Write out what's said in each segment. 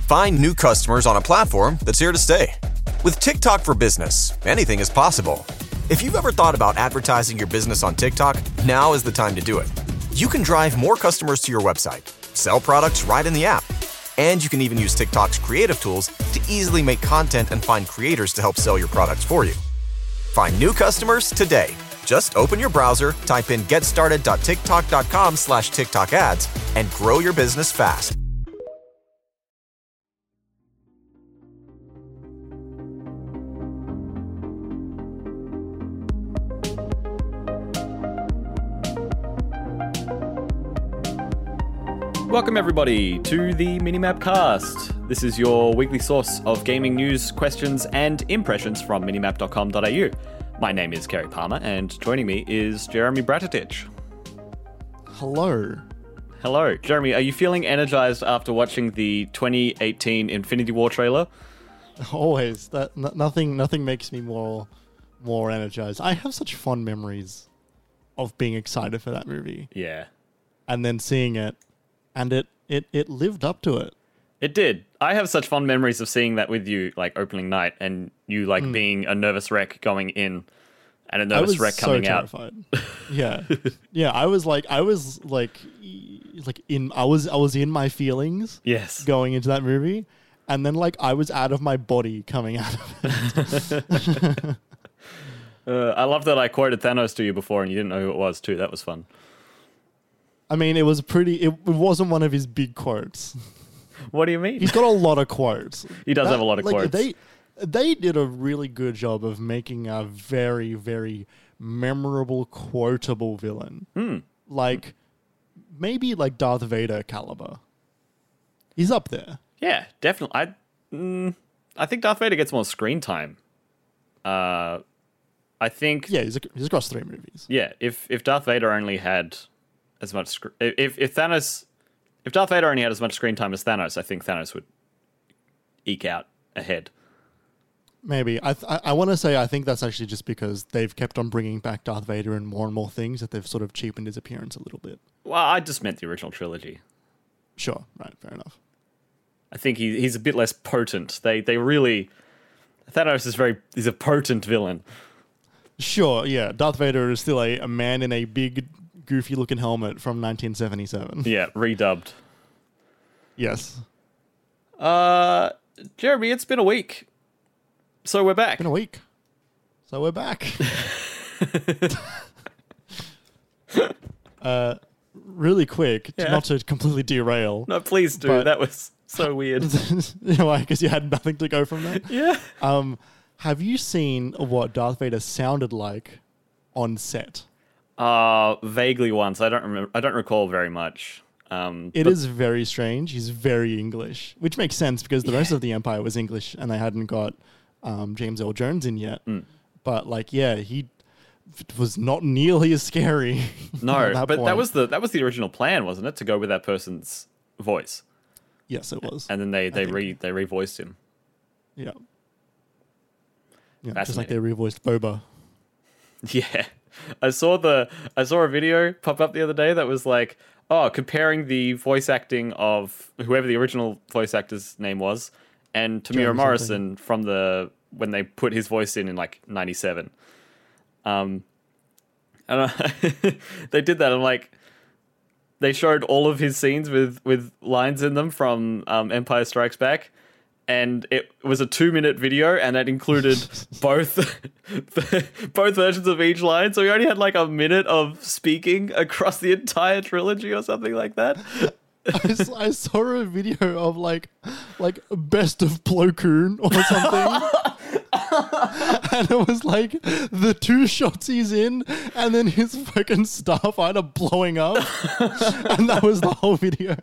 Find new customers on a platform that's here to stay. With TikTok for Business, anything is possible. If you've ever thought about advertising your business on TikTok, now is the time to do it. You can drive more customers to your website, sell products right in the app, and you can even use TikTok's creative tools to easily make content and find creators to help sell your products for you. Find new customers today. Just open your browser, type in getstarted.tiktok.com/TikTok ads, and grow your business fast. Welcome everybody to the Minimap Cast. This is your weekly source of gaming news, questions, and impressions from minimap.com.au. My name is Kerry Palmer, and joining me is Jeremy Bratatich. Hello. Hello. Jeremy, are you feeling energized after watching the 2018 Infinity War trailer? Always. Nothing makes me more energized. I have such fond memories of being excited for that movie. Yeah. And then seeing it, and it lived up to it. It did. I have such fond memories of seeing that with you, like, opening night, and you, like, being a nervous wreck going in, and a nervous wreck coming out. I was so terrified. Yeah. I was in my feelings. Yes. Going into that movie, and then, like, I was out of my body coming out of it. I love that I quoted Thanos to you before, and you didn't know who it was, too. That was fun. I mean, it wasn't one of his big quotes. What do you mean? He's got a lot of quotes. He does have a lot of quotes. They did a really good job of making a very, very memorable, quotable villain. Like, maybe like Darth Vader caliber. He's up there. Yeah, definitely. I think Darth Vader gets more screen time. I think... Yeah, he's across 3 movies. Yeah, if Darth Vader only had as much... If Darth Vader only had as much screen time as Thanos, I think Thanos would eke out ahead. Maybe. I want to say I think that's actually just because they've kept on bringing back Darth Vader in more and more things that they've sort of cheapened his appearance a little bit. Well, I just meant the original trilogy. Sure, right, fair enough. I think he's a bit less potent. They really... Thanos he's a potent villain. Sure, yeah. Darth Vader is still a man in a big, goofy-looking helmet from 1977. Yeah, redubbed. Yes. Jeremy, it's been a week. So we're back. It's been a week. So we're back. Really quick, not to completely derail. No, please do. That was so weird. You know why? Because you had nothing to go from that? Yeah. Have you seen what Darth Vader sounded like on set? Vaguely once. I don't recall very much. It is very strange. He's very English, which makes sense because the rest of the Empire was English and they hadn't got James Earl Jones in yet. But he was not nearly as scary. No, that was the original plan, wasn't it? To go with that person's voice. Yes, it was. And then they revoiced him. Yeah. Just like they revoiced Boba. Yeah. I saw a video pop up the other day that was like, comparing the voice acting of whoever the original voice actor's name was and Tamira Morrison from when they put his voice in like 97. And they did that. I'm like, they showed all of his scenes with lines in them from Empire Strikes Back. And it was a 2-minute video, and that included both versions of each line. So we only had like a minute of speaking across the entire trilogy or something like that. I saw a video of like best of Plo Koon or something. And it was like the 2 shots he's in, and then his fucking starfighter blowing up. And that was the whole video.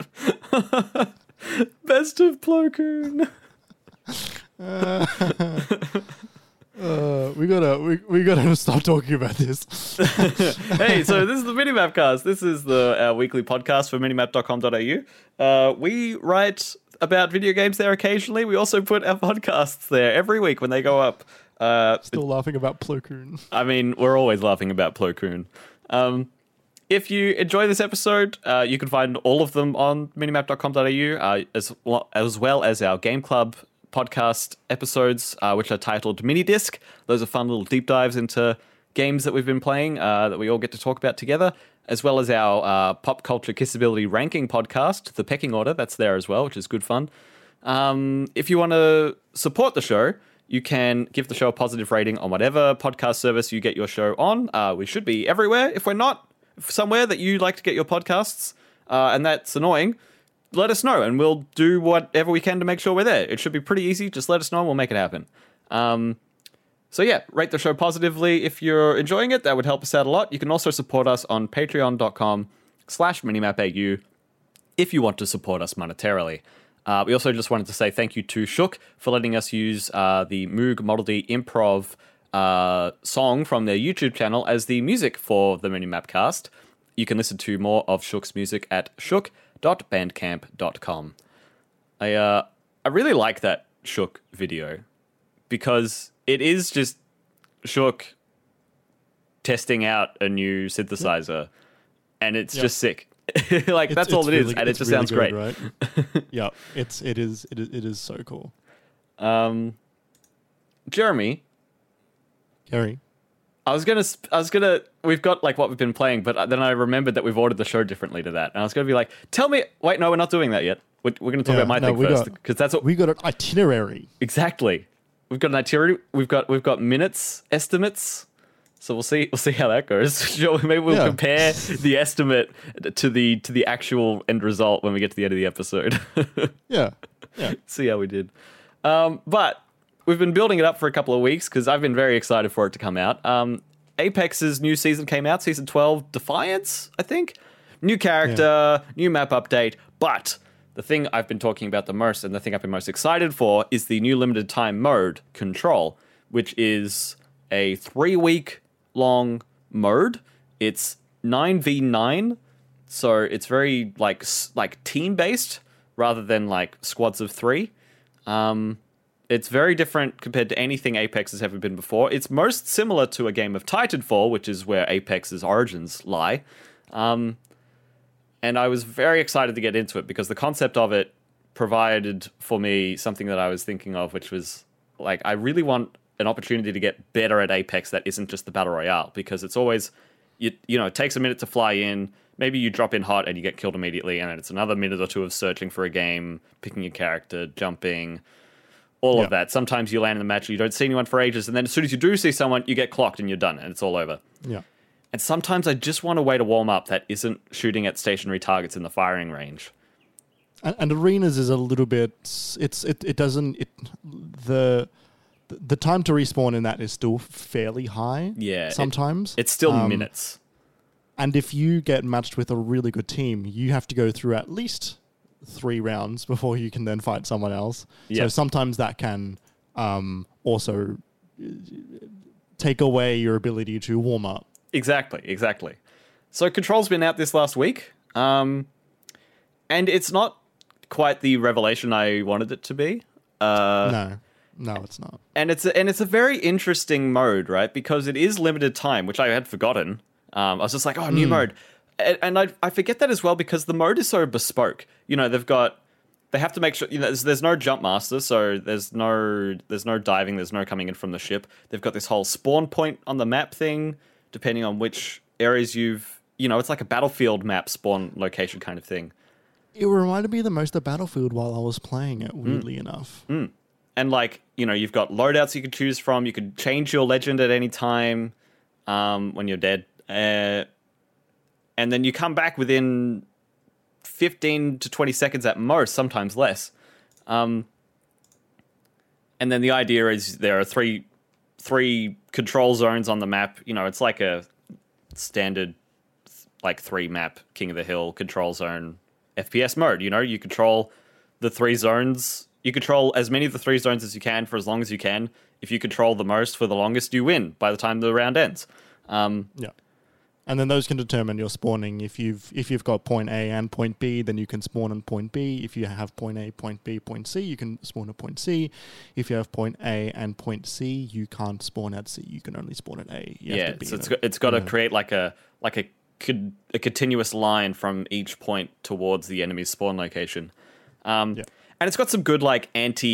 Best of Plo Koon. We gotta stop talking about this. Hey, so this is the Minimap Cast. This is our weekly podcast for minimap.com.au. We write about video games there occasionally. We also put our podcasts there every week when they go up. Still laughing about Plo Koon. I mean, we're always laughing about Plo Koon. if you enjoy this episode, you can find all of them on minimap.com.au, as well as our Game Club podcast episodes, which are titled Mini Disc. Those are fun little deep dives into games that we've been playing that we all get to talk about together, as well as our pop culture kissability ranking podcast, The Pecking Order. That's there as well, which is good fun. If you want to support the show, you can give the show a positive rating on whatever podcast service you get your show on. We should be everywhere. If we're not somewhere that you like to get your podcasts, and that's annoying, let us know, and we'll do whatever we can to make sure we're there. It should be pretty easy. Just let us know, and we'll make it happen. So yeah, rate the show positively if you're enjoying it. That would help us out a lot. You can also support us on patreon.com/minimapau if you want to support us monetarily. We also just wanted to say thank you to Shook for letting us use the Moog Model D Improv song from their YouTube channel as the music for the Minimap cast. You can listen to more of Shook's music at shook.bandcamp.com. I really like that Shook video because it is just Shook testing out a new synthesizer, and it's just sick. That's all it is, and it just really sounds great. Right? Yeah, it is so cool. Jeremy, Gary, I was gonna. We've got like what we've been playing, but then I remembered that we've ordered the show differently to that, and I was gonna be like, "Tell me." Wait, no, we're not doing that yet. We're gonna talk about my thing first, because that's what we got an itinerary. Exactly. We've got an itinerary. We've got minutes estimates. So we'll see how that goes. Sure, maybe we'll compare the estimate to the actual end result when we get to the end of the episode. Yeah. See how we did. But we've been building it up for a couple of weeks because I've been very excited for it to come out. Apex's new season came out, season 12, Defiance, I think. New character, new map update. But the thing I've been talking about the most, and the thing I've been most excited for, is the new limited time mode, Control, which is a 3-week long mode. It's 9v9, so it's very like team based rather than like squads of 3. It's very different compared to anything Apex has ever been before. It's most similar to a game of Titanfall, which is where Apex's origins lie. And I was very excited to get into it because the concept of it provided for me something that I was thinking of, which was like, I really want an opportunity to get better at Apex that isn't just the Battle Royale, because it's always, it takes a minute to fly in, maybe you drop in hot and you get killed immediately, and then it's another minute or two of searching for a game, picking a character, jumping, all of that. Sometimes you land in the match, you don't see anyone for ages, and then as soon as you do see someone, you get clocked and you're done, and it's all over. Yeah. And sometimes I just want a way to warm up that isn't shooting at stationary targets in the firing range. And arenas is a little bit, the time to respawn in that is still fairly high. Yeah. Sometimes. It's still minutes. And if you get matched with a really good team, you have to go through at least 3 rounds before you can then fight someone else. So sometimes that can also take away your ability to warm up. Exactly. So Control's been out this last week. And it's not quite the revelation I wanted it to be. No, it's not. And it's a very interesting mode, right? Because it is limited time, which I had forgotten. I was just like, new mode. And I forget that as well because the mode is so bespoke. They have to make sure, there's no jump master, so there's no diving, there's no coming in from the ship. They've got this whole spawn point on the map thing, depending on which areas it's like a Battlefield map spawn location kind of thing. It reminded me the most of Battlefield while I was playing it, weirdly enough. And you've got loadouts you could choose from. You could change your legend at any time when you're dead. And then you come back within 15 to 20 seconds at most, sometimes less. And then the idea is there are three control zones on the map. It's like a standard 3-map King of the Hill control zone FPS mode. You control the 3 zones. You control as many of the 3 zones as you can for as long as you can. If you control the most for the longest, you win by the time the round ends. And then those can determine your spawning. If you've got point A and point B, then you can spawn on point B. If you have point A, point B, point C, you can spawn at point C. If you have point A and point C, you can't spawn at C. You can only spawn at A. So it's got to create like a a continuous line from each point towards the enemy's spawn location. And it's got some good like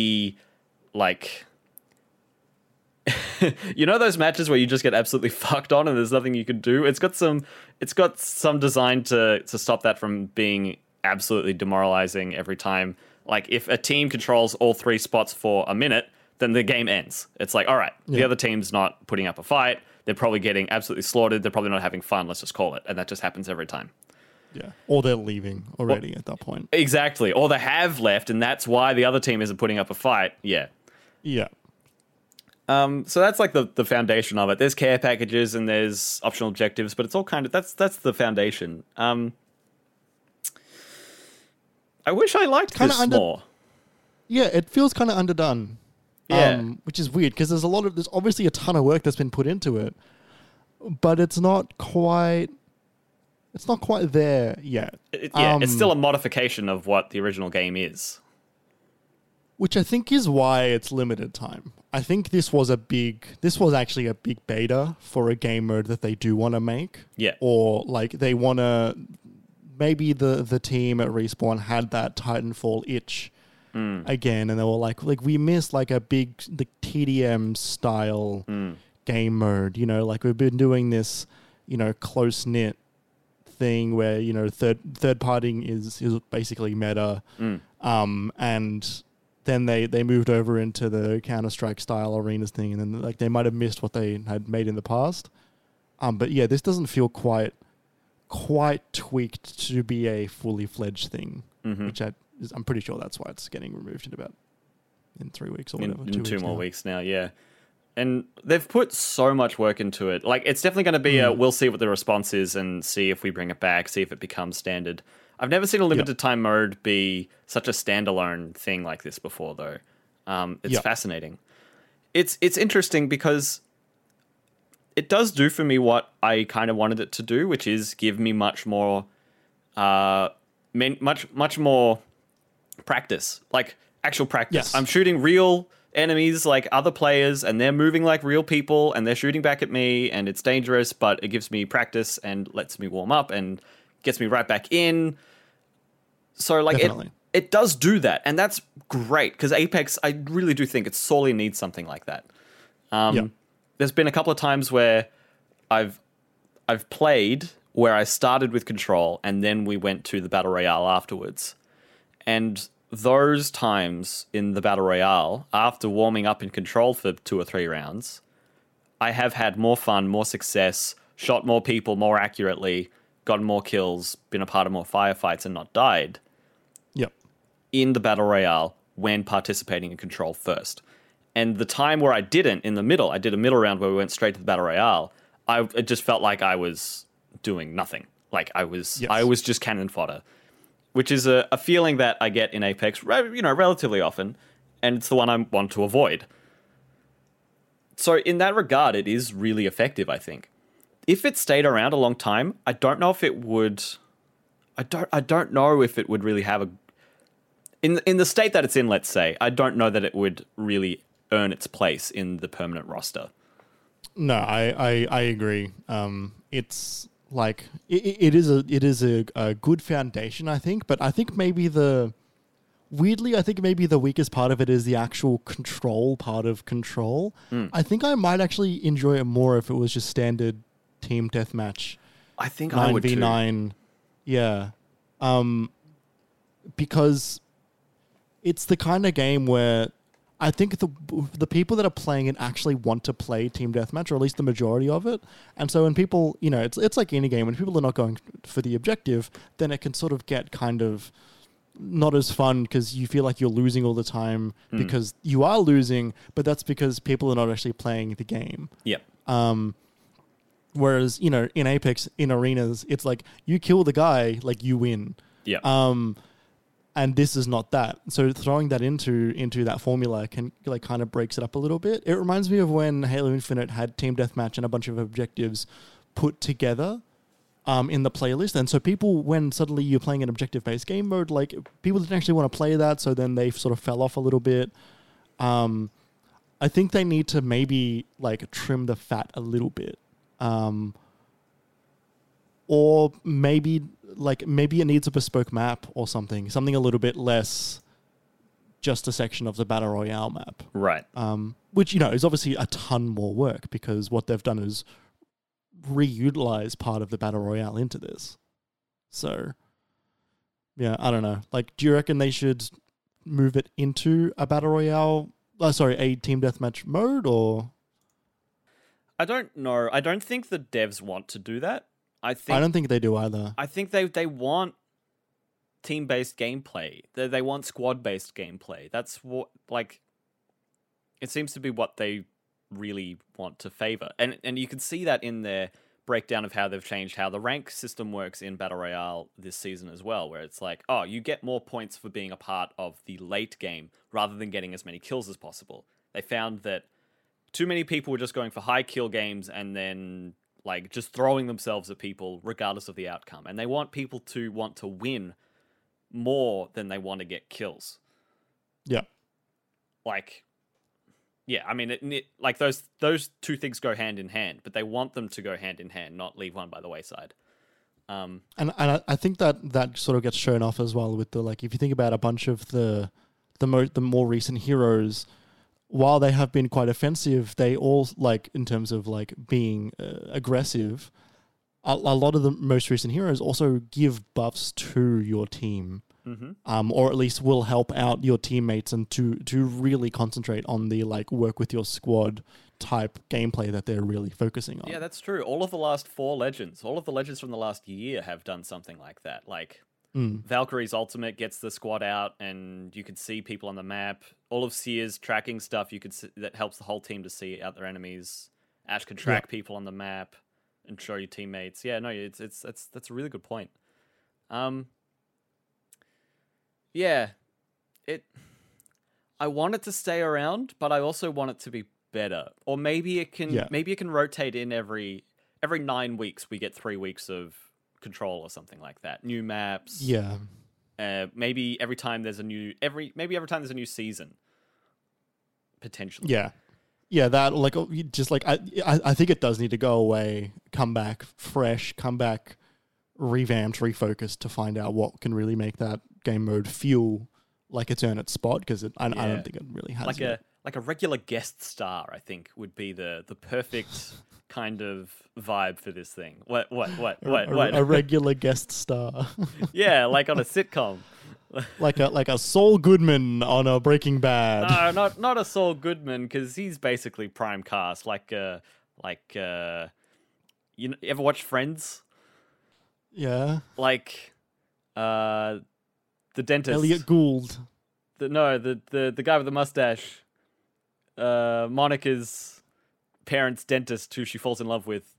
you know those matches where you just get absolutely fucked on and there's nothing you can do? It's got some design to stop that from being absolutely demoralizing every time. Like if a team controls all 3 spots for a minute, then the game ends. It's like, all right, the other team's not putting up a fight. They're probably getting absolutely slaughtered. They're probably not having fun. Let's just call it. And that just happens every time. Yeah. Or they're leaving already at that point. Exactly. Or they have left, and that's why the other team isn't putting up a fight. Yeah. Yeah. So that's like the foundation of it. There's care packages and there's optional objectives, but it's all kind of that's the foundation. I wish I liked this more. Yeah, it feels kind of underdone. Yeah. Which is weird because there's obviously a ton of work that's been put into it, but it's not quite there yet. It's still a modification of what the original game is. Which I think is why it's limited time. I think this was actually a big beta for a game mode that they do want to make. Yeah. Or like they want to, maybe the team at Respawn had that Titanfall itch again, and they were like we missed like a big TDM style game mode. You know, like we've been doing this, close knit thing where third partying is basically meta, and then they moved over into the Counter-Strike style arenas thing, and then like they might have missed what they had made in the past. But yeah, this doesn't feel quite tweaked to be a fully fledged thing, which I'm pretty sure that's why it's getting removed in 3 weeks or whatever. In 2 more weeks now, yeah. And they've put so much work into it. Like, it's definitely going to be we'll see what the response is and see if we bring it back, see if it becomes standard. I've never seen a limited time mode be such a standalone thing like this before, though. It's fascinating. It's interesting because it does do for me what I kind of wanted it to do, which is give me much more practice, like actual practice. Yes. I'm shooting real enemies like other players, and they're moving like real people, and they're shooting back at me, and it's dangerous, but it gives me practice and lets me warm up and gets me right back in. So like it does do that, and that's great because Apex, I really do think it sorely needs something like that. There's been a couple of times where I've played where I started with Control and then we went to the Battle Royale afterwards. And those times in the Battle Royale, after warming up in Control for 2 or 3 rounds, I have had more fun, more success, shot more people more accurately, gotten more kills, been a part of more firefights and not died. Yep. In the Battle Royale when participating in Control first. And the time where I didn't, in the middle, I did a middle round where we went straight to the Battle Royale, it just felt like I was doing nothing. Like I was just cannon fodder. Which is a feeling that I get in Apex, relatively often, and it's the one I want to avoid. So in that regard, it is really effective, I think. If it stayed around a long time, I don't know if it would. I don't know if it would really have a. In the state that it's in, let's say, I don't know that it would really earn its place in the permanent roster. No, I agree. It's like it is a good foundation, I think, but I think maybe the weakest part of it is the actual control part of Control. I think I might actually enjoy it more if it was just standard team deathmatch. I think I would 9v9. too. Yeah. Because it's the kind of game where I think the people that are playing it actually want to play team deathmatch, or at least the majority of it. And so when people, it's like any game, when people are not going for the objective, then it can sort of get kind of not as fun because you feel like you're losing all the time because you are losing, but that's because people are not actually playing the game. Yep. Whereas, in Apex, in arenas, it's like you kill the guy, like you win. Yeah. And this is not that. So throwing that into that formula can kind of breaks it up a little bit. It reminds me of when Halo Infinite had team deathmatch and a bunch of objectives put together in the playlist. And so people, when suddenly you're playing an objective-based game mode, like people didn't actually want to play that, so then they sort of fell off a little bit. I think they need to maybe like trim the fat a little bit. or maybe it needs a bespoke map or something a little bit less just a section of the Battle Royale map. Right. Which, is obviously a ton more work because what they've done is reutilize part of the Battle Royale into this. So, yeah, I don't know. Like, do you reckon they should move it into a Battle Royale, a Team Deathmatch mode, or? I don't know. I don't think the devs want to do that. I don't think they do either. I think they want team-based gameplay. They want squad-based gameplay. That's what, like, it seems to be what they really want to favor. And you can see that in their breakdown of how they've changed how the rank system works in Battle Royale this season as well, where it's like, oh, you get more points for being a part of the late game rather than getting as many kills as possible. They found that too many people were just going for high kill games and then like just throwing themselves at people regardless of the outcome. And they want people to want to win more than they want to get kills. Yeah. Like, yeah, I mean, like those two things go hand in hand, but they want them to go hand in hand, not leave one by the wayside. And I think that sort of gets shown off as well with the, like, if you think about a bunch of the more recent heroes, while they have been quite offensive, they all, like, in terms of like being aggressive, a lot of the most recent heroes also give buffs to your team. Mm-hmm. Or at least will help out your teammates and to really concentrate on the, like, work with your squad type gameplay that they're really focusing on. Yeah, that's true. All of the last 4 legends, all of the legends from the last year have done something like that. Like, Valkyrie's ultimate gets the squad out and you can see people on the map. All of Seer's tracking stuff you could see, that helps the whole team to see out their enemies. Ashe can track people on the map and show your teammates. Yeah, no, that's a really good point. Yeah, I want it to stay around, but I also want it to be better. Or maybe it can rotate in every 9 weeks. We get 3 weeks of Control or something like that. New maps. Yeah. Maybe every time there's a new season. Potentially. Yeah. Yeah, that, like, just like I think it does need to go away, come back fresh, come back revamped, refocused to find out what can really make that game mode feel like it's earned its spot, because I don't think it really has like a regular guest star. I think would be the perfect kind of vibe for this thing. What? A regular guest star. Yeah, like on a sitcom. like a Saul Goodman on a Breaking Bad. No, not a Saul Goodman, because he's basically prime cast. You ever watch Friends? Yeah. Like, the dentist. Elliot Gould. The guy with the mustache. Monica's parents' dentist, who she falls in love with.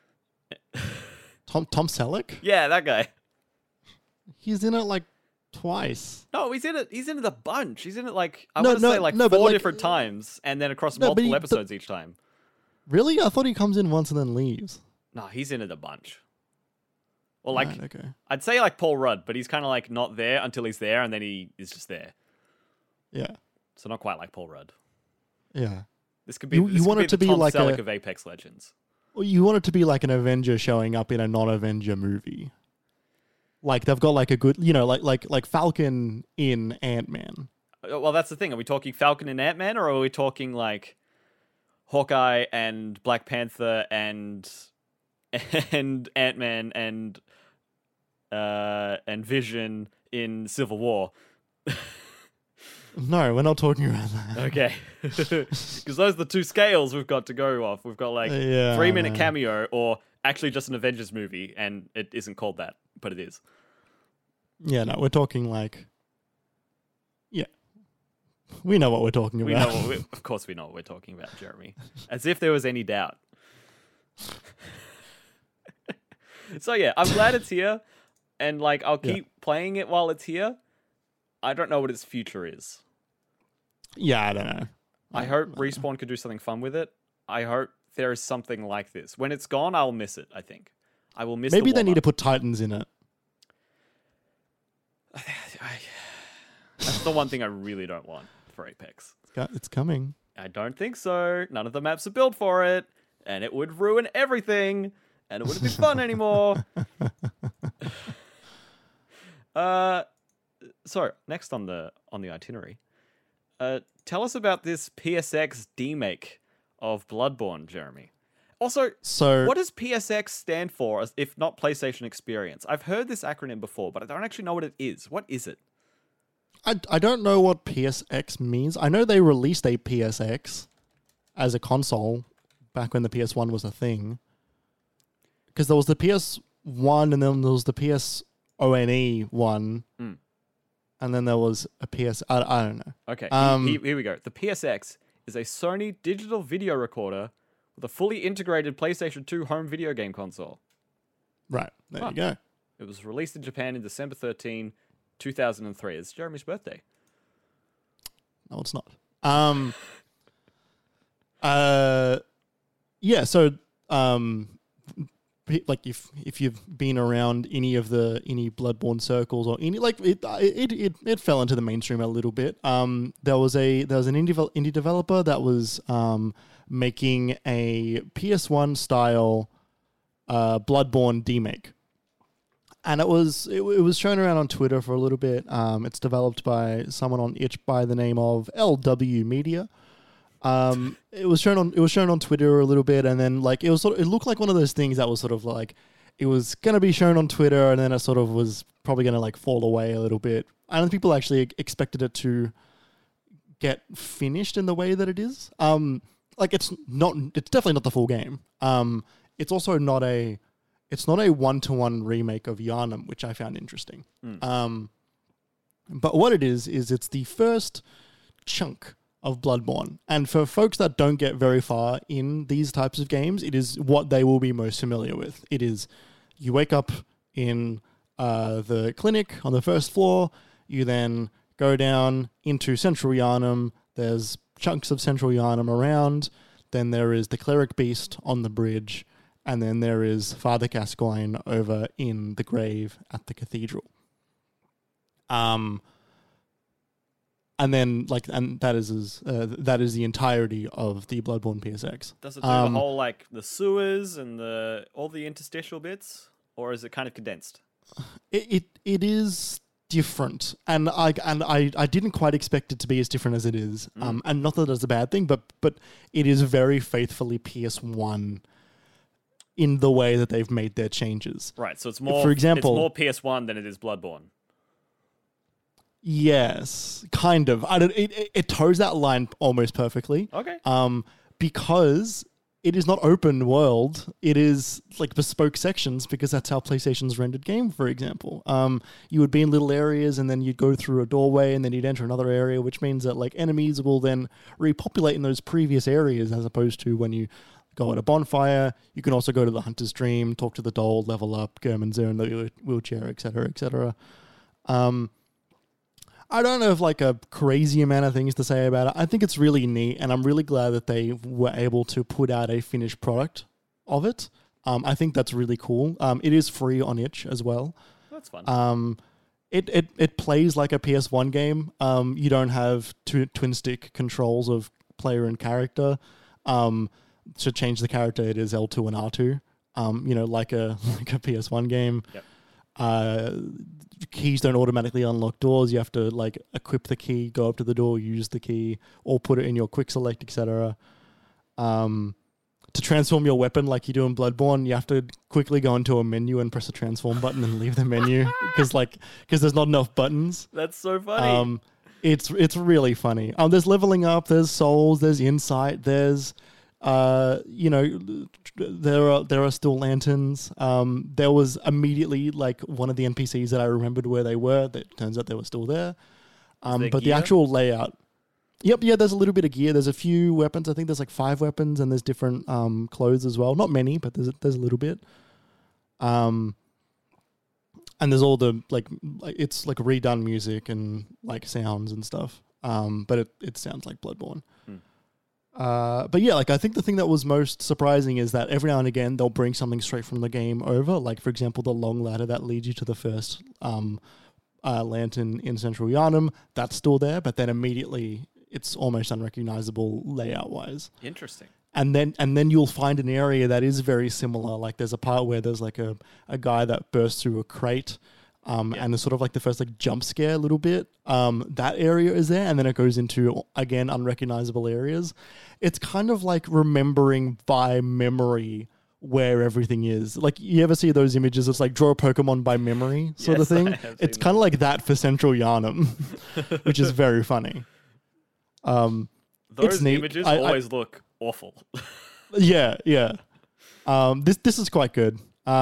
Tom Selleck? Yeah, that guy. He's in it like twice. No, he's in it a bunch. He's in it like four different times, and then across multiple episodes each time. Really? I thought he comes in once and then leaves. No, he's in it a bunch. Or like, right, okay. I'd say like Paul Rudd, but he's kind of like not there until he's there, and then he is just there. Yeah. So not quite like Paul Rudd. Yeah. This could be. You want it to be Tom like Selleck of Apex Legends. Well, you want it to be like an Avenger showing up in a non-Avenger movie. Like they've got like a good, like Falcon in Ant-Man. Well, that's the thing. Are we talking Falcon and Ant-Man, or are we talking like Hawkeye and Black Panther and Ant-Man and Vision in Civil War? No, we're not talking about that. Okay. Because those are the two scales we've got to go off. We've got like 3-minute cameo, or actually just an Avengers movie, and it isn't called that, but it is. Yeah, no, we're talking like... Yeah. We know what we're talking about. Of course we know what we're talking about, Jeremy. As if there was any doubt. So yeah, I'm glad it's here, and like I'll keep playing it while it's here. I don't know what its future is. Yeah, I don't know. I hope Respawn could do something fun with it. I hope there is something like this. When it's gone, I'll miss it, I think. I will miss Maybe they need to put Titans in it. That's the one thing I really don't want for Apex. It's coming. I don't think so. None of the maps are built for it, and it would ruin everything. and it wouldn't be fun anymore. So next on the itinerary, tell us about this PSX demake of Bloodborne, Jeremy. Also, So what does PSX stand for, if not PlayStation Experience? I've heard this acronym before, but I don't actually know what it is. What is it? I don't know what PSX means. I know they released a PSX as a console back when the PS1 was a thing. Because there was the PS1 and then there was the PSONE one. Mm. And then there was a PS... I don't know. Okay, here we go. The PSX is a Sony digital video recorder with a fully integrated PlayStation 2 home video game console. Right. There you go. It was released in Japan in December 13, 2003. It's Jeremy's birthday. No, it's not. Yeah, so like if you've been around any Bloodborne circles or any it fell into the mainstream a little bit. There was an indie developer that was making a PS1 style Bloodborne demake. And it was shown around on Twitter for a little bit. It's developed by someone on itch by the name of LW Media. It was shown on Twitter a little bit, and then like it looked like one of those things that was sort of like it was gonna be shown on Twitter, and then it sort of was probably gonna like fall away a little bit. I don't think people actually expected it to get finished in the way that it is. Like it's definitely not the full game. It's also not a 1-to-1 remake of Yharnam, which I found interesting. But what it is it's the first chunk of Bloodborne. And for folks that don't get very far in these types of games, it is what they will be most familiar with. It is, you wake up in the clinic on the first floor, you then go down into Central Yharnam, there's chunks of Central Yharnam around, then there is the Cleric Beast on the bridge, and then there is Father Gascoigne over in the grave at the cathedral. And then, that is the entirety of the Bloodborne PSX. Does it do the whole like the sewers and all the interstitial bits, or is it kind of condensed? It is different, and I didn't quite expect it to be as different as it is. And not that it's a bad thing, but it is very faithfully PS1 in the way that they've made their changes. Right. So it's more, for example, it's more PS1 than it is Bloodborne. Yes, kind of. It toes that line almost perfectly. Okay. Because it is not open world. It is like bespoke sections because that's how PlayStation's rendered game, for example. You would be in little areas and then you'd go through a doorway and then you'd enter another area, which means that like enemies will then repopulate in those previous areas as opposed to when you go at a bonfire. You can also go to the Hunter's Dream, talk to the doll, level up, Gehrman's Zone, the wheelchair, etc., etc. I don't have like a crazy amount of things to say about it. I think it's really neat, and I'm really glad that they were able to put out a finished product of it. I think that's really cool. It is free on itch as well. That's fun. It plays like a PS1 game. You don't have twin stick controls of player and character. To change the character, it is L2 and R2. Like a PS1 game. Yep. Keys don't automatically unlock doors. You have to like equip the key, go up to the door, use the key, or put it in your quick select, etc. To transform your weapon like you do in Bloodborne, you have to quickly go into a menu and press a transform button and leave the menu because there's not enough buttons. That's so funny. It's really funny. There's leveling up, there's souls, there's insight, there's there are still lanterns. There was immediately like one of the NPCs that I remembered where they were. That turns out they were still there. But gear? The actual layout. Yep, yeah, there's a little bit of gear. There's a few weapons. I think there's like 5 weapons, and there's different clothes as well. Not many, but there's a little bit. And there's all the like it's like redone music and like sounds and stuff. But it sounds like Bloodborne. But yeah, like I think the thing that was most surprising is that every now and again they'll bring something straight from the game over. Like for example, the long ladder that leads you to the first lantern in Central Yharnam, that's still there, but then immediately it's almost unrecognizable layout wise. Interesting. and then you'll find an area that is very similar. Like there's a part where there's like a guy that bursts through a crate. And it's sort of like the first like jump scare a little bit. That area is there, and then it goes into again unrecognizable areas. It's kind of like remembering by memory where everything is. Like you ever see those images? It's like draw a Pokemon by memory sort of thing. It's kind of like that for Central Yharnam, which is very funny. Those images always look awful. Yeah. This is quite good.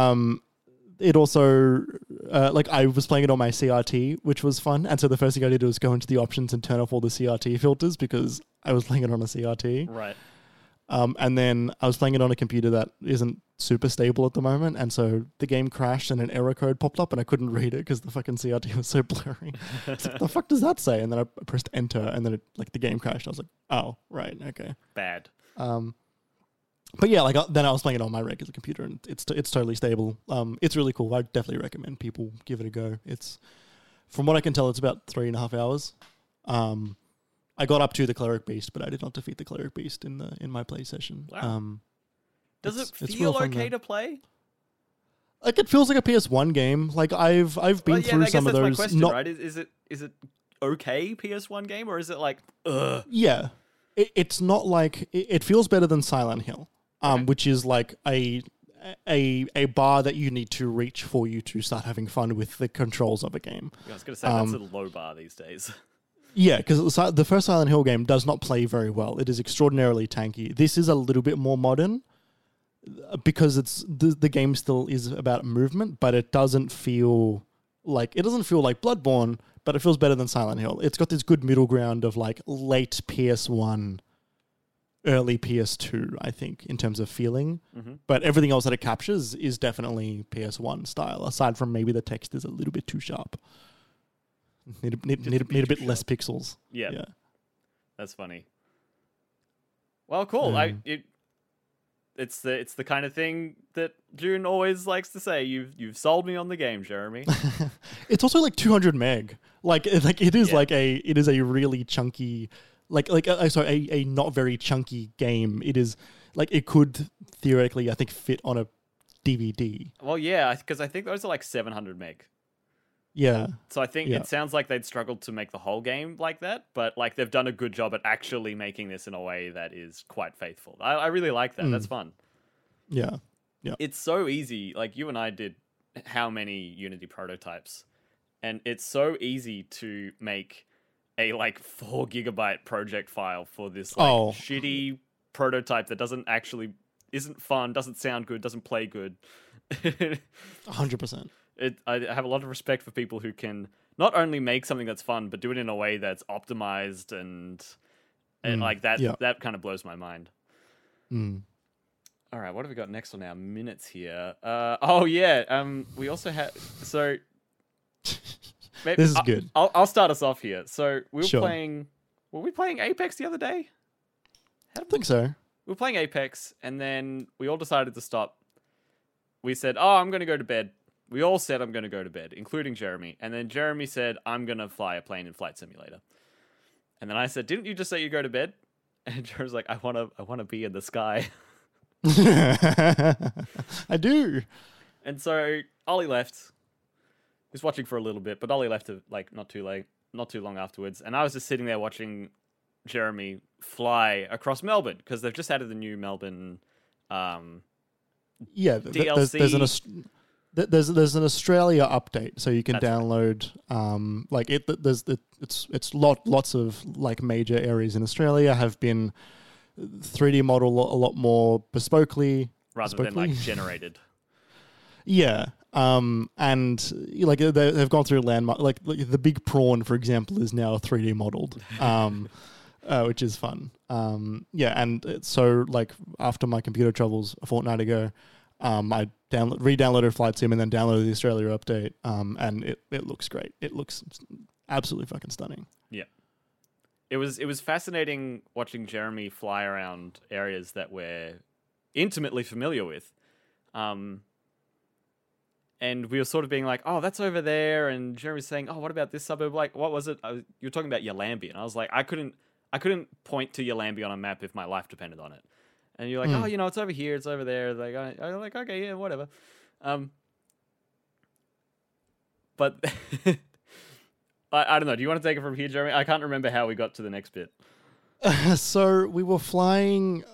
It also, like I was playing it on my CRT, which was fun. And so the first thing I did was go into the options and turn off all the CRT filters because I was playing it on a CRT. Right. And then I was playing it on a computer that isn't super stable at the moment. And so the game crashed and an error code popped up and I couldn't read it because the fucking CRT was so blurry. It's like, what the fuck does that say? And then I pressed enter and then the game crashed. I was like, oh, right, okay. Bad. But yeah, like then I was playing it on my regular computer, and it's totally stable. It's really cool. I definitely recommend people give it a go. It's, from what I can tell, it's about 3.5 hours. I got up to the Cleric Beast, but I did not defeat the Cleric Beast in my play session. Wow. Does it feel okay to play? Like it feels like a PS1 game. Like I've been through some of those. My question, right? Is it okay PS1 game, or is it like ugh? Yeah, it's not like it feels better than Silent Hill. Which is like a bar that you need to reach for you to start having fun with the controls of a game. I was going to say, that's a low bar these days. Yeah, because the first Silent Hill game does not play very well. It is extraordinarily tanky. This is a little bit more modern because the game still is about movement, but it doesn't feel like Bloodborne, but it feels better than Silent Hill. It's got this good middle ground of like late PS1, early PS2, I think, in terms of feeling. Mm-hmm. But everything else that it captures is definitely PS1 style, aside from maybe the text is a little bit too sharp. Need a bit less pixels. Yeah. That's funny. Well, cool. It's the kind of thing that June always likes to say. You've sold me on the game, Jeremy. It's also like 200 meg. Like it is it is a really chunky, a not very chunky game. It is like it could theoretically, I think, fit on a DVD. Well, yeah, because I think those are like 700 meg. Yeah. So I think it sounds like they'd struggled to make the whole game like that, but like they've done a good job at actually making this in a way that is quite faithful. I really like that. That's fun. Yeah. It's so easy. Like you and I did how many Unity prototypes, and it's so easy to make a like 4 gigabyte project file for this shitty prototype that isn't fun, doesn't sound good, doesn't play good. 100%. I have a lot of respect for people who can not only make something that's fun, but do it in a way that's optimized and like that. Yeah. That kind of blows my mind. All right, what have we got next on our minutes here? We also have maybe, this is good. I'll start us off here. So we were playing. Were we playing Apex the other day? I think so. We were playing Apex, and then we all decided to stop. We said, "Oh, I'm going to go to bed." We all said, I'm going to go to bed, including Jeremy. And then Jeremy said, I'm going to fly a plane in Flight Simulator. And then I said, didn't you just say you go to bed? And Jeremy's like, I want to be in the sky. I do. And so Ollie left. He was watching for a little bit, but Ollie left like not too long afterwards. And I was just sitting there watching Jeremy fly across Melbourne because they've just added the new Melbourne DLC. There's an Australia update, so you can download lots of like major areas in Australia have been 3D model a lot more bespokely rather than like generated. Yeah, and like they've gone through landmark, like the big prawn, for example, is now 3D modeled, which is fun. And so like after my computer troubles a fortnight ago. I re-downloaded Flight Sim and then downloaded the Australia update, and it looks great. It looks absolutely fucking stunning. Yeah, it was fascinating watching Jeremy fly around areas that we're intimately familiar with, and we were sort of being like, "Oh, that's over there," and Jeremy's saying, "Oh, what about this suburb? Like, what was it? You were talking about Yallambie," and I was like, I couldn't point to Yallambie on a map if my life depended on it. and you're like, oh, you know, it's over here, it's over there. Like, I'm like, okay, yeah, whatever. But I don't know. Do you want to take it from here, Jeremy? I can't remember how we got to the next bit. So we were flying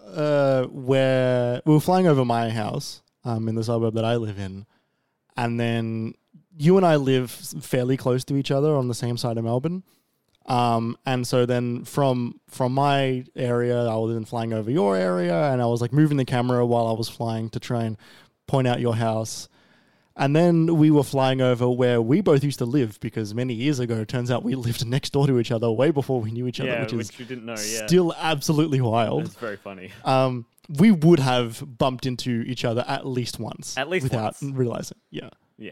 over my house in the suburb that I live in, and then you and I live fairly close to each other on the same side of Melbourne. And so then from my area, I was then flying over your area, and I was like moving the camera while I was flying to try and point out your house. And then we were flying over where we both used to live, because many years ago, it turns out we lived next door to each other way before we knew each other, which you didn't know. Yeah, still absolutely wild. It's very funny. We would have bumped into each other at least once. Without realizing. Yeah. Yeah.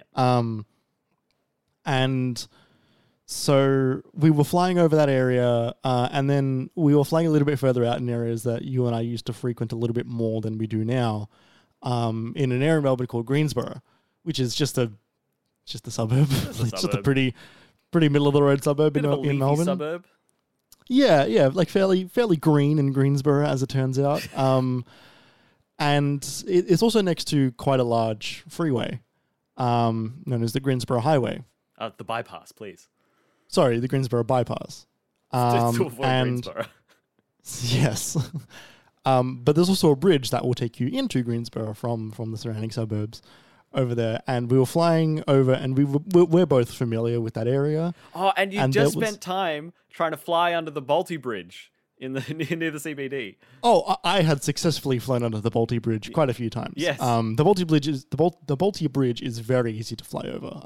And so we were flying over that area, and then we were flying a little bit further out in areas that you and I used to frequent a little bit more than we do now, in an area in Melbourne called Greensboro, which is just a suburb. It's just a pretty middle of the road suburb in Melbourne. Suburb. Yeah, like fairly green in Greensboro, as it turns out. And it's also next to quite a large freeway, known as the Greensboro Highway. The bypass, please. Sorry, the Greensboro bypass. Just to avoid Greensboro. Yes. But there's also a bridge that will take you into Greensboro from the surrounding suburbs over there. And we were flying over, and we're both familiar with that area. Oh, and you just spent time trying to fly under the Balti Bridge near the CBD. Oh, I had successfully flown under the Balti Bridge quite a few times. Yes. The Balti Bridge is very easy to fly over.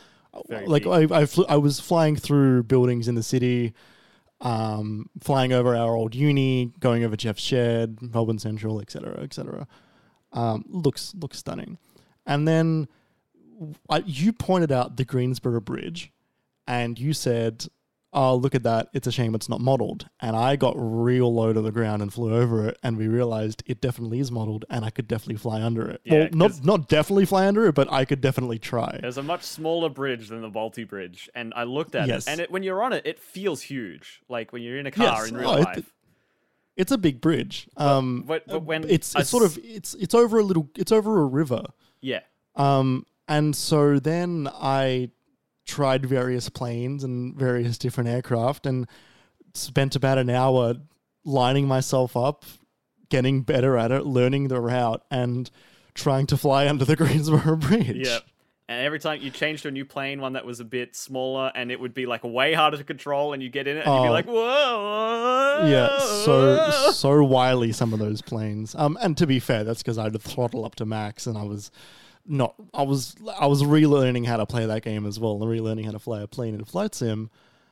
I was flying through buildings in the city, flying over our old uni, going over Jeff's Shed, Melbourne Central, etc., etc. Looks stunning. And then you pointed out the Greensboro Bridge, and you said, "Oh, look at that! It's a shame it's not modelled." And I got real low to the ground and flew over it, and we realised it definitely is modelled, and I could definitely fly under it. Yeah, well, not definitely fly under it, but I could definitely try. There's a much smaller bridge than the Balti Bridge, and I looked at it, and when you're on it, it feels huge, like when you're in a car in real life. It's a big bridge. But when it's over it's over a river. Yeah. And so then I tried various planes and various different aircraft and spent about an hour lining myself up, getting better at it, learning the route, and trying to fly under the Greensboro Bridge. Yep. And every time you change to a new plane, one that was a bit smaller, and it would be like way harder to control, and you get in it, and you'd be like, whoa. Yeah, so wily, some of those planes. And to be fair, that's because I had to throttle up to max, and I was relearning how to play that game as well, and relearning how to fly a plane in Flight Sim.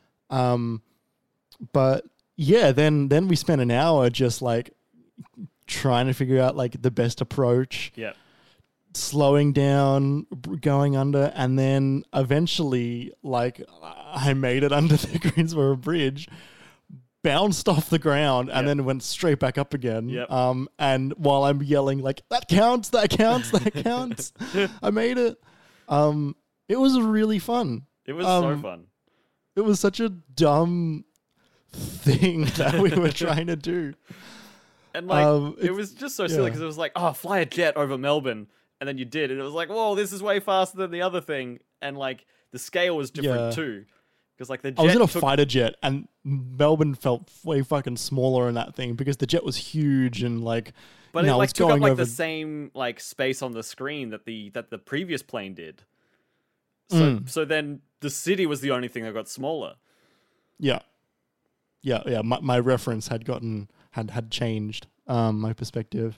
But yeah, then we spent an hour just like trying to figure out like the best approach. Yeah. Slowing down, going under, and then eventually, like, I made it under the Greensboro Bridge, bounced off the ground, and then went straight back up again. Yep. And while I'm yelling, like, that counts, that counts, I made it. It was really fun. It was so fun. It was such a dumb thing that we were trying to do. And, like, it was just so silly, because it was like, oh, fly a jet over Melbourne. And then you did, and it was like, whoa, this is way faster than the other thing. And, like, the scale was different, too. Because, like, the jet... I was in a fighter jet, and Melbourne felt way fucking smaller in that thing, because the jet was huge, and, like... But it, like, took up, like, the same, like, space on the screen that the previous plane did. So then the city was the only thing that got smaller. Yeah. My reference had changed, my perspective.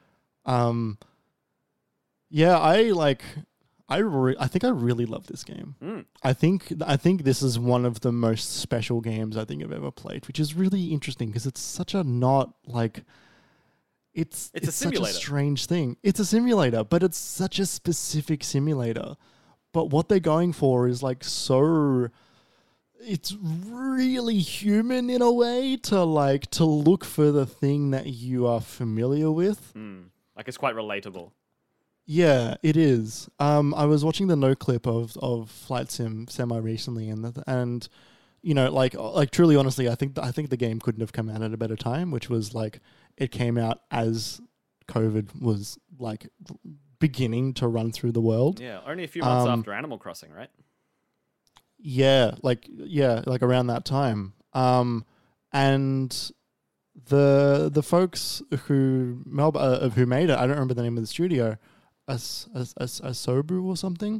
Yeah, I think I really love this game. I think this is one of the most special games I think I've ever played, which is really interesting because it's such a not like it's a simulator. Such a strange thing. It's a simulator, but it's such a specific simulator. But what they're going for is like so it's really human in a way to look for the thing that you are familiar with. Like it's quite relatable. Yeah, it is. I was watching the no clip of Flight Sim semi recently, and like truly, honestly, I think the game couldn't have come out at a better time, which was like it came out as COVID was like beginning to run through the world. Yeah, only a few months after Animal Crossing, right? Yeah, like around that time. And the folks who made it, I don't remember the name of the studio, Asobu or something.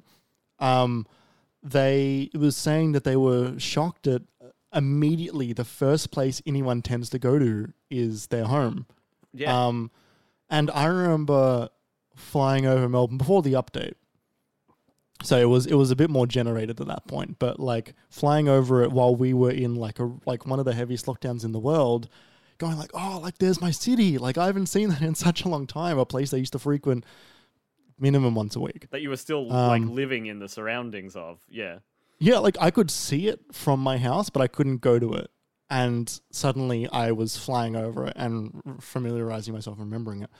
They was saying that they were shocked at immediately the first place anyone tends to go to is their home. Yeah. And I remember flying over Melbourne before the update. So it was a bit more generated at that point, but like flying over it while we were in like one of the heaviest lockdowns in the world, going like, oh, like there's my city. Like I haven't seen that in such a long time. A place I used to frequent minimum once a week. That you were still like living in the surroundings of, yeah. Yeah, like I could see it from my house, but I couldn't go to it. And suddenly I was flying over it and familiarizing myself, remembering it.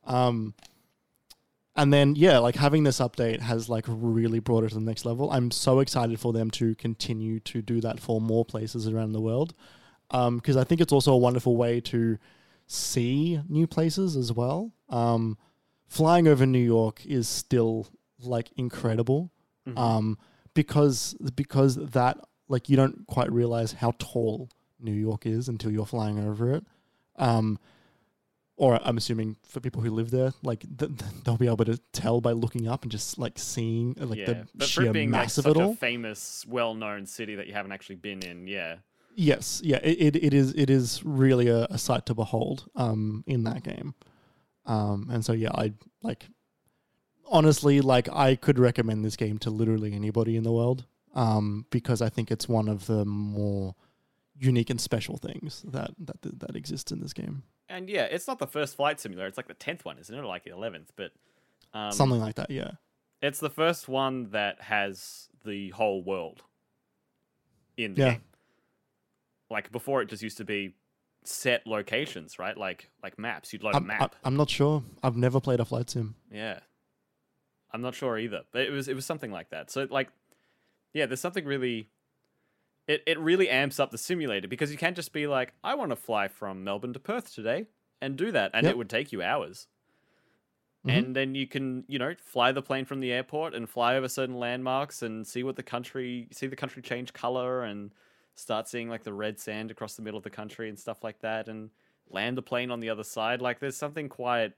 And then, yeah, like having this update has like really brought it to the next level. I'm so excited for them to continue to do that for more places around the world. Because I think it's also a wonderful way to see new places as well. Flying over New York is still like incredible. Because that, like, you don't quite realize how tall New York is until you're flying over it. Or I'm assuming for people who live there, like they'll be able to tell by looking up and just like seeing like the but sheer for it being like mass of such it all. a famous, well-known city that you haven't actually been in, yeah. Yes, yeah, it is really a sight to behold in that game. And so yeah, I like honestly like I could recommend this game to literally anybody in the world because I think it's one of the more unique and special things that exists in this game. And yeah, it's not the first flight simulator. It's like the 10th one, isn't it? Or like the 11th, but something like that. Yeah, it's the first one that has the whole world in the game. Like before, it just used to be set locations, right? Like maps. You'd load a map. I'm not sure. I've never played a flight sim. Yeah, I'm not sure either. But it was something like that. So like, yeah, there's something really. It really amps up the simulator because you can't just be like, I want to fly from Melbourne to Perth today and do that. And it would take you hours. And then you can, fly the plane from the airport and fly over certain landmarks and see the country change color and start seeing like the red sand across the middle of the country and stuff like that and land the plane on the other side. Like there's something quite...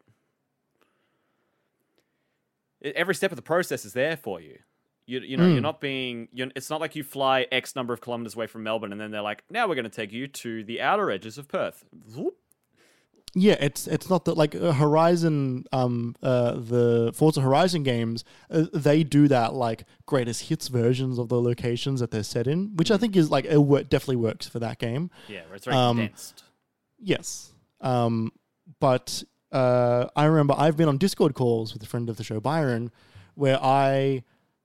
Every step of the process is there for you. You're not being... it's not like you fly X number of kilometers away from Melbourne and then they're like, now we're going to take you to the outer edges of Perth. Whoop. Yeah, it's not that like Horizon, the Forza Horizon games, they do that like greatest hits versions of the locations that they're set in, which I think is like definitely works for that game. Yeah, where it's very condensed. Yes, but I remember I've been on Discord calls with a friend of the show, Byron, where I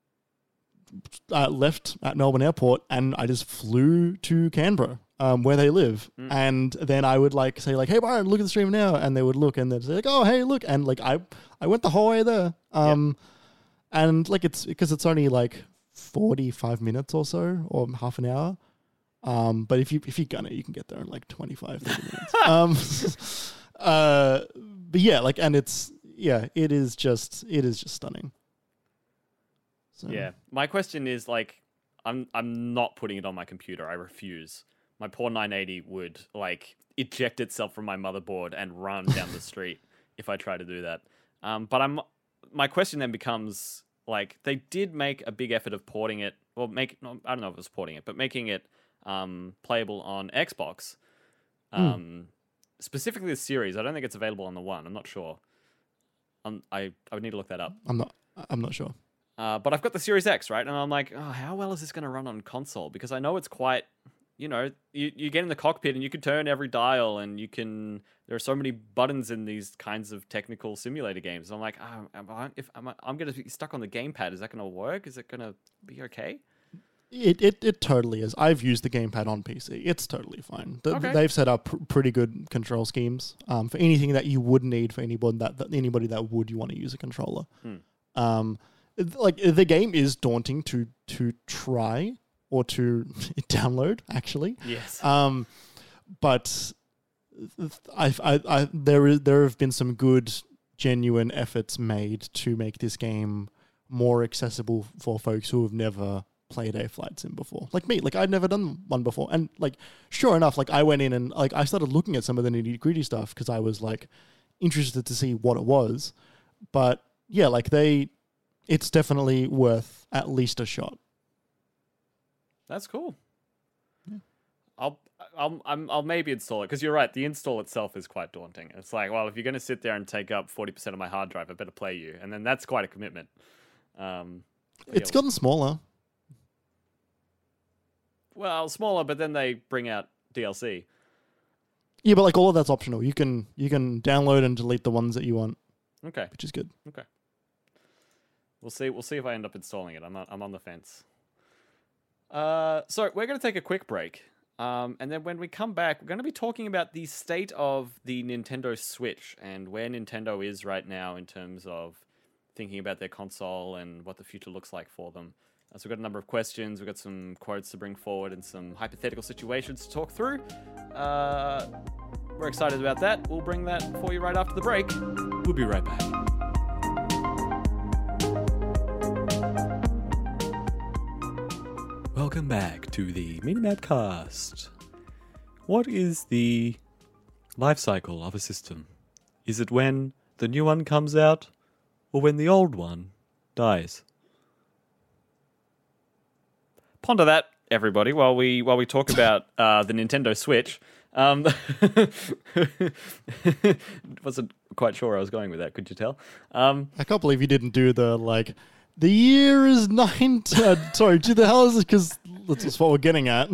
left at Melbourne Airport and I just flew to Canberra. Where they live, and then I would like say like, "Hey Byron, look at the stream now," and they would look and they'd say like, "Oh hey, look," and like I went the whole way there, and like it's because it's only like 45 minutes or so or half an hour, but if you gun it, you can get there in like 25, 30 minutes. But yeah, like and it is just stunning. So. Yeah, my question is like, I'm not putting it on my computer. I refuse. My poor 980 would like eject itself from my motherboard and run down the street if I try to do that. But my question then becomes like, they did make a big effort of porting it, I don't know if it was porting it, but making it playable on Xbox. Specifically the series. I don't think it's available on the One. I'm not sure. I would need to look that up. I'm not sure. But I've got the Series X, right? And I'm like, oh, how well is this going to run on console? Because I know it's quite, you get in the cockpit and you can turn every dial and there are so many buttons in these kinds of technical simulator games. I'm like, I'm going to be stuck on the gamepad. Is that going to work? Is it going to be okay? It totally is. I've used the gamepad on PC. It's totally fine. They've set up pretty good control schemes for anything that you would need for anybody that would you want to use a controller. Like the game is daunting to try or to download, actually. Yes. But there have been some good, genuine efforts made to make this game more accessible for folks who have never played a flight sim before. Like me, like I'd never done one before. And like, sure enough, like I went in and like I started looking at some of the nitty gritty stuff because I was like interested to see what it was. But yeah, like it's definitely worth at least a shot. That's cool. Yeah. I'll maybe install it because you're right. The install itself is quite daunting. It's like, well, if you're going to sit there and take up 40% of my hard drive, I better play you, and then that's quite a commitment. It's gotten smaller. Well, smaller, but then they bring out DLC. Yeah, but like all of that's optional. You can download and delete the ones that you want. Okay, which is good. Okay, we'll see. We'll see if I end up installing it. I'm on the fence. So we're going to take a quick break. And then when we come back, we're going to be talking about the state of the Nintendo Switch and where Nintendo is right now in terms of thinking about their console and what the future looks like for them. So we've got a number of questions, we've got some quotes to bring forward and some hypothetical situations to talk through. We're excited about that. We'll bring that for you right after the break. We'll be right back. Welcome back to the Minimap Cast. What is the life cycle of a system? Is it when the new one comes out or when the old one dies? Ponder that, everybody, while we talk about the Nintendo Switch. Wasn't quite sure where I was going with that, could you tell? I can't believe you didn't do the like... The year is 2000, because that's what we're getting at.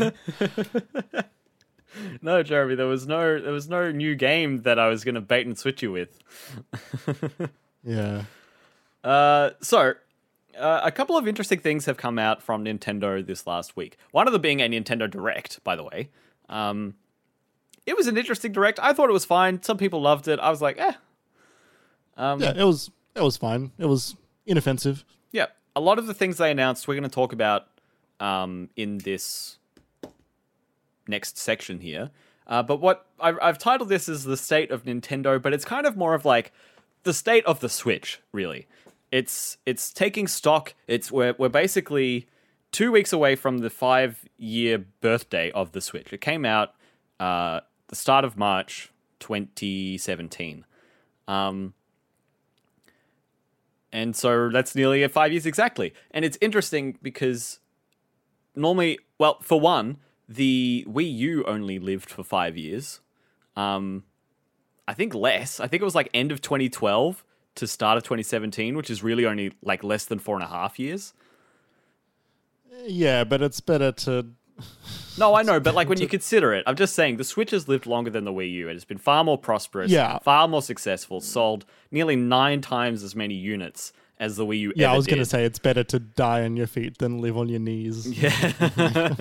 No, Jeremy, there was no new game that I was going to bait and switch you with. Yeah. So, a couple of interesting things have come out from Nintendo this last week. One of them being a Nintendo Direct, by the way. It was an interesting Direct. I thought it was fine. Some people loved it. I was like, eh. Yeah, it was fine. It was inoffensive. Yeah, a lot of the things they announced we're going to talk about in this next section here. But what I've titled this as the state of Nintendo, but it's kind of more of like the state of the Switch, really. It's taking stock. We're basically 2 weeks away from the 5-year birthday of the Switch. It came out the start of March 2017. And so that's nearly 5 years exactly. And it's interesting because normally, well, for one, the Wii U only lived for 5 years. I think less. I think it was like end of 2012 to start of 2017, which is really only like less than 4.5 years. Yeah, but it's better to... No, I know, but like when you consider it, I'm just saying the Switch has lived longer than the Wii U. It has been far more prosperous, far more successful, sold nearly 9 times as many units as the Wii U ever did. I was going to say it's better to die on your feet than live on your knees. Yeah.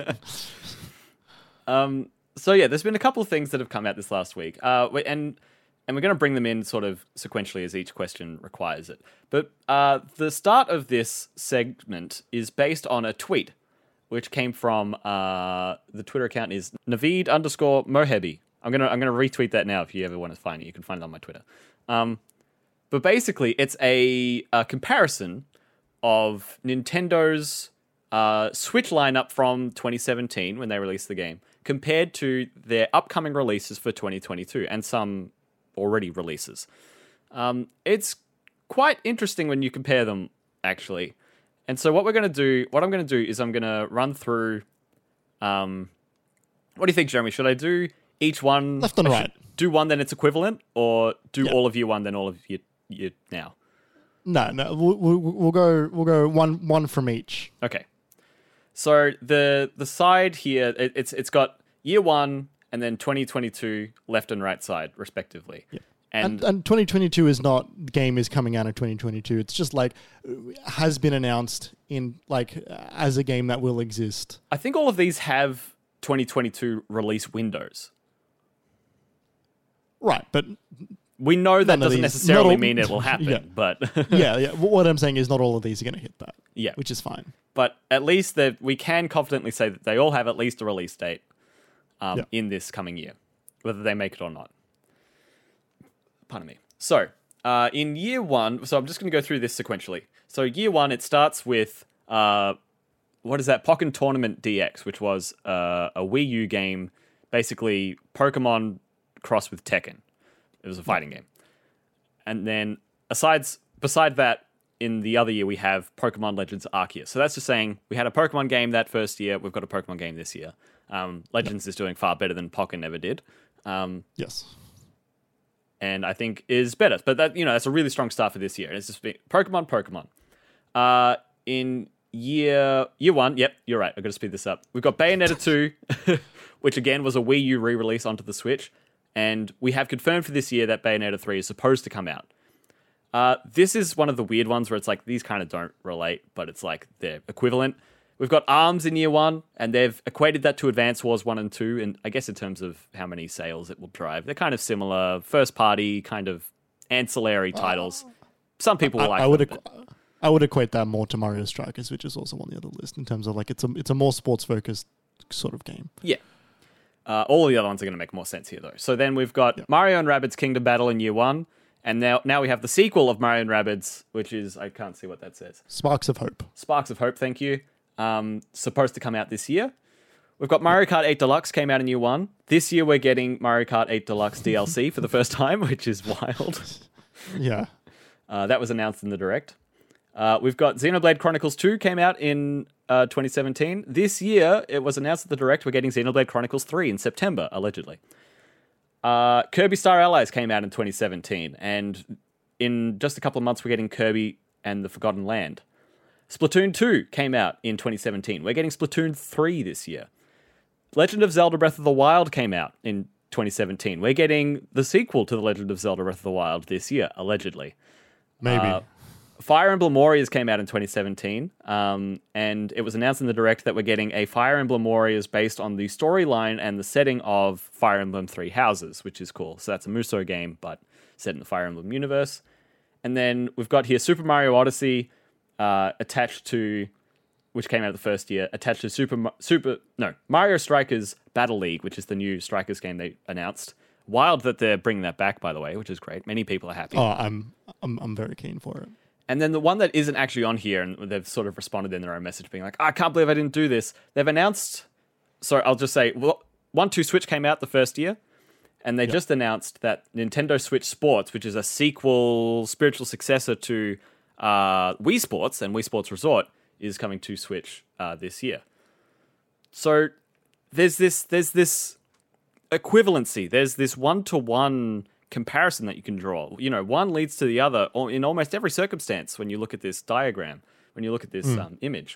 So yeah, there's been a couple of things that have come out this last week, and we're going to bring them in sort of sequentially as each question requires it. But the start of this segment is based on a tweet, which came from the Twitter account is Naveed_Mohebi. I'm gonna retweet that now if you ever want to find it. You can find it on my Twitter. But basically, it's a comparison of Nintendo's Switch lineup from 2017 when they released the game compared to their upcoming releases for 2022 and some already releases. It's quite interesting when you compare them, actually. And so what I'm going to do is I'm going to run through, what do you think, Jeremy? Should I do each one? Left and right. Do one, then its equivalent, or do all of you one, then all of you now? No. We'll go one from each. Okay. So the side here, it's got year one and then 2022 left and right side, respectively. Yeah. And 2022 is not, the game is coming out in 2022. It's just like, has been announced in like, as a game that will exist. I think all of these have 2022 release windows. Right, but we know that None of doesn't these- necessarily not all- mean it will happen, Yeah. but yeah. What I'm saying is not all of these are going to hit that. Yeah. Which is fine. but at least that we can confidently say that they all have at least a release date Yeah. in this coming year, whether they make it or not. Pardon me. So, in year one, so I'm just going to go through this sequentially. So, year one, it starts with, what is that? Pokken Tournament DX, which was a Wii U game, basically Pokemon crossed with Tekken. It was a fighting game. And then, beside that, in the other year, we have Pokemon Legends Arceus. So that's just saying we had a Pokemon game that first year, we've got a Pokemon game this year. Legends is doing far better than Pokken ever did. Yes. And I think is better. But that, that's a really strong start for this year. It's just been Pokemon. In year one, yep, you're right. I've got to speed this up. We've got Bayonetta 2, which again was a Wii U re-release onto the Switch. And we have confirmed for this year that Bayonetta 3 is supposed to come out. This is one of the weird ones where it's like, these kind of don't relate, but it's like they're equivalent. We've got ARMS in year one, and they've equated that to Advance Wars 1 and 2, and I guess in terms of how many sales it will drive, they're kind of similar, first-party, kind of ancillary titles. Some people will like them. I would equate that more to Mario Strikers, which is also on the other list, in terms of like it's a more sports-focused sort of game. Yeah. All the other ones are going to make more sense here, though. So then we've got Mario and Rabbids Kingdom Battle in year one, and now we have the sequel of Mario and Rabbids, which is, I can't see what that says. Sparks of Hope. Sparks of Hope, thank you. Supposed to come out this year. We've got Mario Kart 8 Deluxe came out in year one. This year we're getting Mario Kart 8 Deluxe DLC for the first time, which is wild. Yeah. That was announced in the Direct. We've got Xenoblade Chronicles 2 came out in 2017. This year, it was announced at the Direct, we're getting Xenoblade Chronicles 3 in September, allegedly. Kirby Star Allies came out in 2017, and in just a couple of months, we're getting Kirby and the Forgotten Land. Splatoon 2 came out in 2017. We're getting Splatoon 3 this year. Legend of Zelda Breath of the Wild came out in 2017. We're getting the sequel to The Legend of Zelda Breath of the Wild this year, allegedly. Maybe. Fire Emblem Warriors came out in 2017, and it was announced in the Direct that we're getting a Fire Emblem Warriors based on the storyline and the setting of Fire Emblem Three Houses, which is cool. So that's a Musou game, but set in the Fire Emblem universe. And then we've got here Super Mario Odyssey attached to, which came out the first year, attached to Mario Strikers Battle League, which is the new Strikers game they announced. Wild that they're bringing that back, by the way, which is great. Many people are happy. Oh, I'm very keen for it. And then the one that isn't actually on here, and they've sort of responded in their own message being like, I can't believe I didn't do this. They've announced, so I'll just say, 1-2 Switch came out the first year, and they just announced that Nintendo Switch Sports, which is a sequel, spiritual successor to Wii Sports and Wii Sports Resort, is coming to Switch this year. So there's this equivalency. There's this one-to-one comparison that you can draw. One leads to the other in almost every circumstance when you look at this diagram, when you look at this image.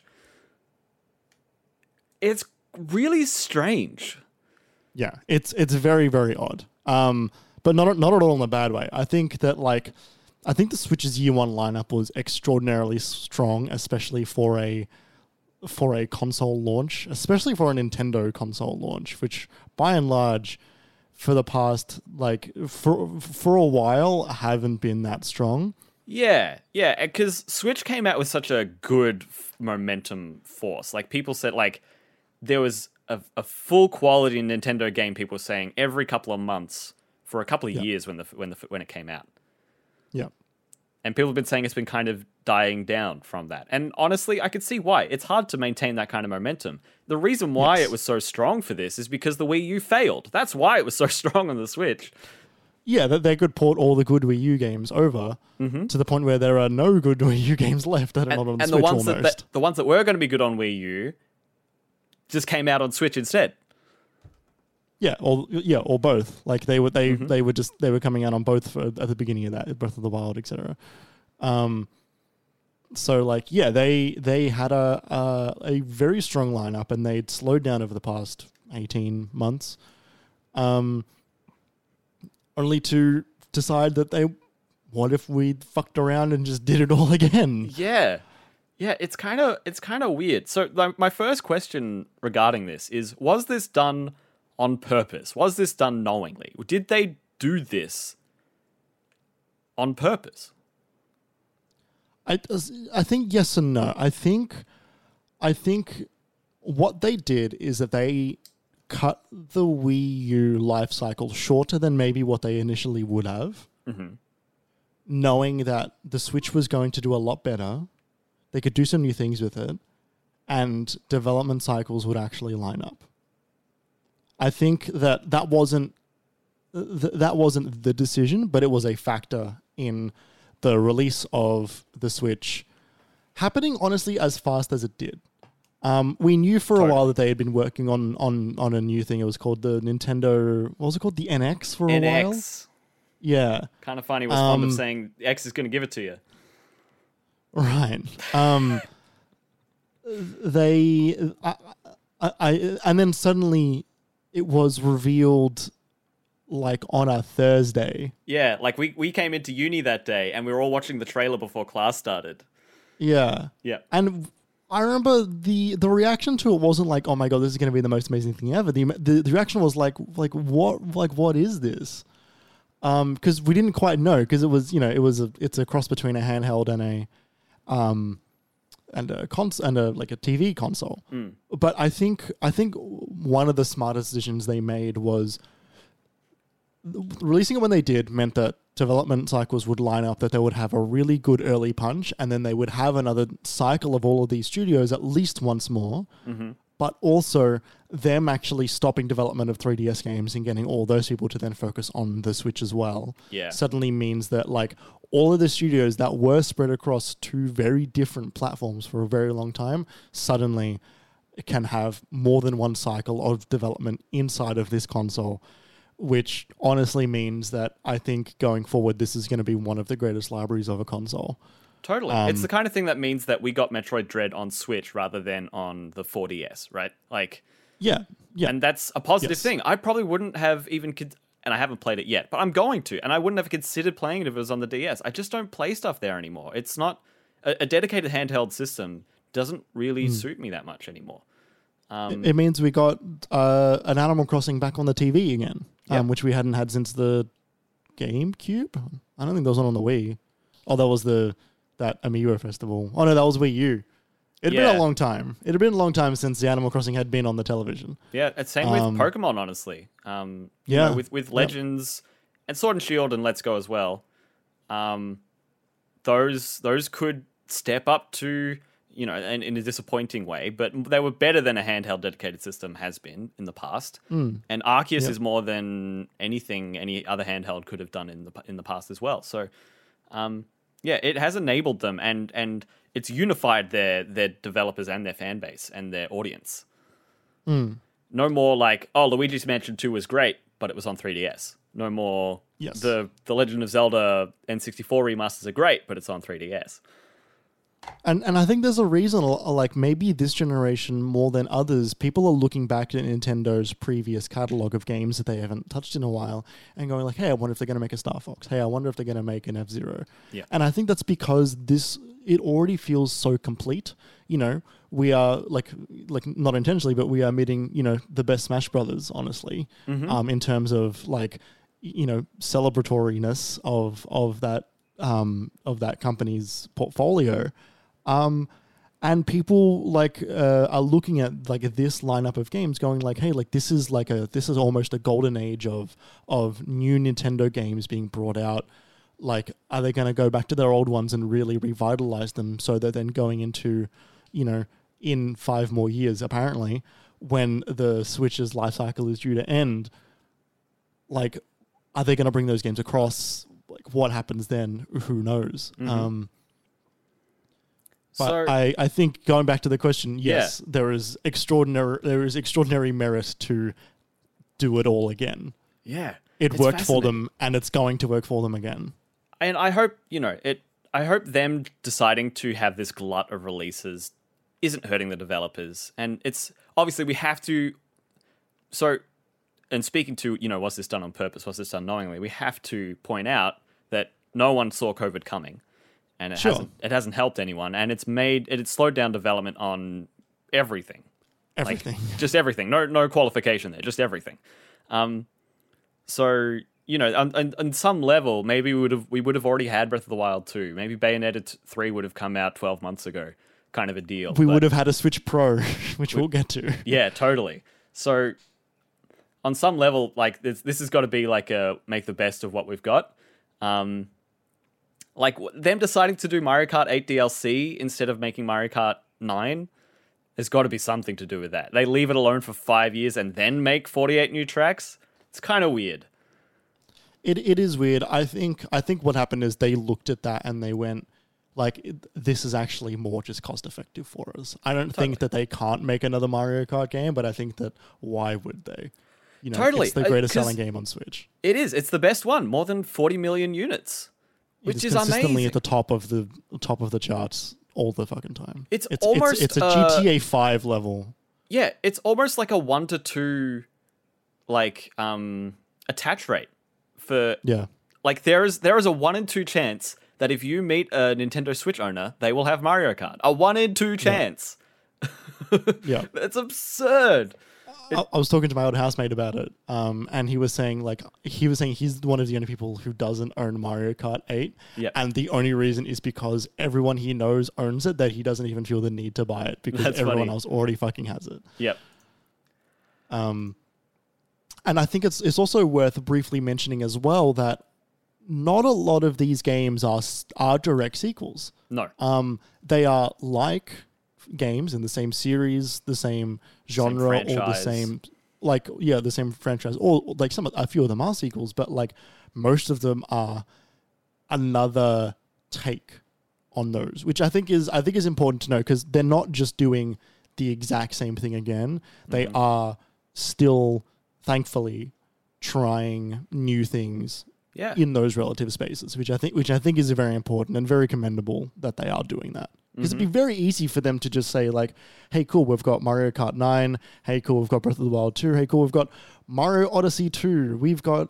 It's really strange. Yeah, it's very, very odd. But not at all in a bad way. I think that the Switch's year one lineup was extraordinarily strong, especially for a console launch, especially for a Nintendo console launch, which by and large, for the past for a while, haven't been that strong. Yeah, because Switch came out with such a good momentum force. Like people said, there was a full quality Nintendo game. People were saying every couple of months for a couple of years when it came out. Yeah. And people have been saying it's been kind of dying down from that. And honestly, I could see why. It's hard to maintain that kind of momentum. The reason why it was so strong for this is because the Wii U failed. That's why it was so strong on the Switch. Yeah, that they could port all the good Wii U games over to the point where there are no good Wii U games left that are not on the Switch almost. The ones that were going to be good on Wii U just came out on Switch instead. Yeah, or both. Like they were coming out on both at the beginning of that, Breath of the Wild, etc. So they had a very strong lineup, and they'd slowed down over the past 18 months, only to decide that what if we fucked around and just did it all again? Yeah, it's kind of weird. So my first question regarding this is: was this done on purpose? Was this done knowingly? Did they do this on purpose? I think yes and no. I think what they did is that they cut the Wii U life cycle shorter than maybe what they initially would have, knowing that the Switch was going to do a lot better. They could do some new things with it, and development cycles would actually line up. I think that wasn't the decision, but it was a factor in the release of the Switch happening, honestly, as fast as it did. We knew for a while that they had been working on a new thing. It was called the Nintendo... What was it called? The NX for a while? NX. Yeah. Kind of funny was fond of saying X is going to give it to you. Right. And then suddenly it was revealed like on a Thursday. Yeah, like we came into uni that day and we were all watching the trailer before class started. Yeah. Yeah. And I remember the reaction to it wasn't like, oh my god, this is going to be the most amazing thing ever. The reaction was like what is this? Because we didn't quite know, because it was, it's a cross between a handheld and a like a TV console. But I think one of the smartest decisions they made was releasing it when they did meant that development cycles would line up, that they would have a really good early punch, and then they would have another cycle of all of these studios at least once more. But also them actually stopping development of 3DS games and getting all those people to then focus on the Switch as well. Yeah. Suddenly means that like all of the studios that were spread across two very different platforms for a very long time suddenly can have more than one cycle of development inside of this console, which honestly means that I think going forward, this is going to be one of the greatest libraries of a console. Totally. It's the kind of thing that means that we got Metroid Dread on Switch rather than on the 4DS, right? Like, yeah. And that's a positive Yes. thing. I probably wouldn't have even, and I haven't played it yet, but I'm going to, and I wouldn't have considered playing it if it was on the DS. I just don't play stuff there anymore. It's not, a dedicated handheld system doesn't really suit me that much anymore. It means we got an Animal Crossing back on the TV again, which we hadn't had since the GameCube. I don't think that was on the Wii. Oh, that was that Amiibo Festival. Oh no, that was Wii U. It had been a long time. It had been a long time since the Animal Crossing had been on the television. Yeah, it's same with Pokemon, honestly. You know, with Legends and Sword and Shield and Let's Go as well. Those could step up to, in a disappointing way, but they were better than a handheld dedicated system has been in the past. And Arceus is more than anything any other handheld could have done in the past as well. So, it has enabled them, and it's unified their developers and their fan base and their audience. No more like, oh, Luigi's Mansion 2 was great, but it was on 3DS. No more, the Legend of Zelda N64 remasters are great, but it's on 3DS. And I think there's a reason, like maybe this generation more than others, people are looking back at Nintendo's previous catalog of games that they haven't touched in a while and going like, hey, I wonder if they're going to make a Star Fox. Hey, I wonder if they're going to make an F-Zero. Yeah. And I think that's because it already feels so complete. We are like not intentionally, but we are meeting, the best Smash Brothers, honestly, in terms of like, celebratoriness of that company's portfolio. And people are looking at like this lineup of games going like, hey, like this is almost a golden age of new Nintendo games being brought out. Like, are they going to go back to their old ones and really revitalize them so that then going into, in 5 more years, apparently, when the Switch's life cycle is due to end, like, are they going to bring those games across? Like, what happens then? Who knows? But I think going back to the question, yes, there is extraordinary merit to do it all again. Yeah, it worked for them, and it's going to work for them again. And I hope I hope them deciding to have this glut of releases isn't hurting the developers. And it's obviously we have to. So, and speaking to was this done on purpose? Was this done knowingly? We have to point out that no one saw COVID coming. And it hasn't helped anyone, and it's slowed down development on everything. Everything. Like, just everything. No qualification there, just everything. So you know, on some level, maybe we would have already had Breath of the Wild 2. Maybe Bayonetta 3 would have come out 12 months ago, kind of a deal. We would have had a Switch Pro, which we'll get to. Yeah, totally. So, on some level, like this has got to be like a make the best of what we've got. Like them deciding to do Mario Kart 8 DLC instead of making Mario Kart 9. There's got to be something to do with that. They leave it alone for 5 years and then make 48 new tracks. It's kind of weird. It is weird. I think what happened is they looked at that and they went, like, this is actually more just cost effective for us. I don't think that they can't make another Mario Kart game, but I think that why would they? You know, Totally. It's the greatest selling game on Switch. It is. It's the best one. More than 40 million units, which is consistently amazing. at the top of the charts all the fucking time. It's almost it's a GTA 5 level. Yeah, it's almost like a 1 to 2 like attach rate for like there is a 1 in 2 chance that if you meet a Nintendo Switch owner, they will have Mario Kart. A 1 in 2 chance. Yeah. It's absurd. I was talking to my old housemate about it, and he was saying he's one of the only people who doesn't own Mario Kart 8, and the only reason is because everyone he knows owns it, that he doesn't even feel the need to buy it because everyone else already fucking has it. Yep. And I think it's also worth briefly mentioning as well that not a lot of these games are direct sequels. No. They are like games in the same series, the same genre, or the same the same franchise, or like a few of them are sequels, but like most of them are another take on those, which I think is important to know, because they're not just doing the exact same thing again. They are still, thankfully, trying new things in those relative spaces, which I think is very important and very commendable that they are doing that. Because it'd be very easy for them to just say, like, hey, cool, we've got Mario Kart 9. Hey, cool, we've got Breath of the Wild 2. Hey, cool, we've got Mario Odyssey 2. We've got,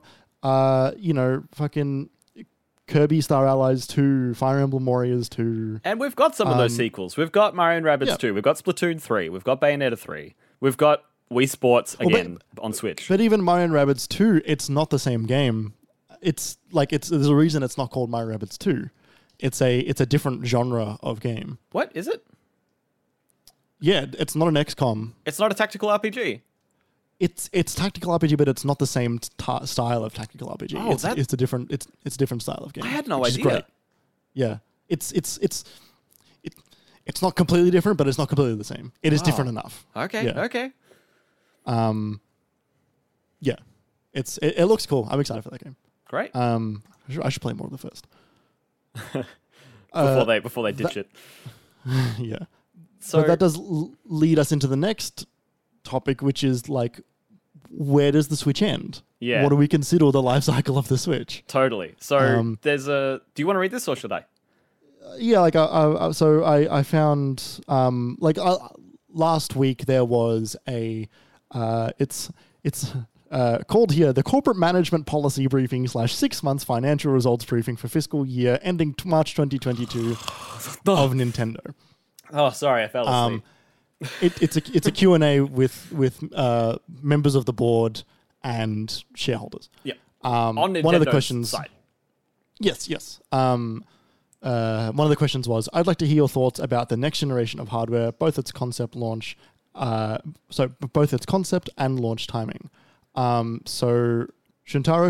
fucking Kirby Star Allies 2, Fire Emblem Warriors 2. And we've got some of those sequels. We've got Mario & Rabbids 2. We've got Splatoon 3. We've got Bayonetta 3. We've got Wii Sports again on Switch. But even Mario & Rabbids 2, it's not the same game. It's like, there's a reason it's not called Mario & Rabbids 2. It's a different genre of game. What is it? Yeah, it's not an XCOM. It's not a tactical RPG. It's tactical RPG, but it's not the same style of tactical RPG. Oh, it's a different style of game. I had no idea. Great. Yeah, it's not completely different, but it's not completely the same. It is different enough. Okay. Yeah. Okay. Yeah, it looks cool. I'm excited for that game. Great. I should play more of the first. Before they ditch it. Yeah. So but that does lead us into the next topic, which is like, where does the Switch end? Yeah. What do we consider the life cycle of the Switch? Totally. So do you want to read this or should I? Yeah, like I found last week there was a it's called here the Corporate Management Policy Briefing / 6 months Financial Results Briefing for fiscal year ending March 2022 of Nintendo. Oh, sorry, I fell asleep. It's a Q&A with members of the board and shareholders. Yeah. On Nintendo's one of the questions side. Yes. One of the questions was, I'd like to hear your thoughts about the next generation of hardware, both its concept and launch timing. So Shuntaro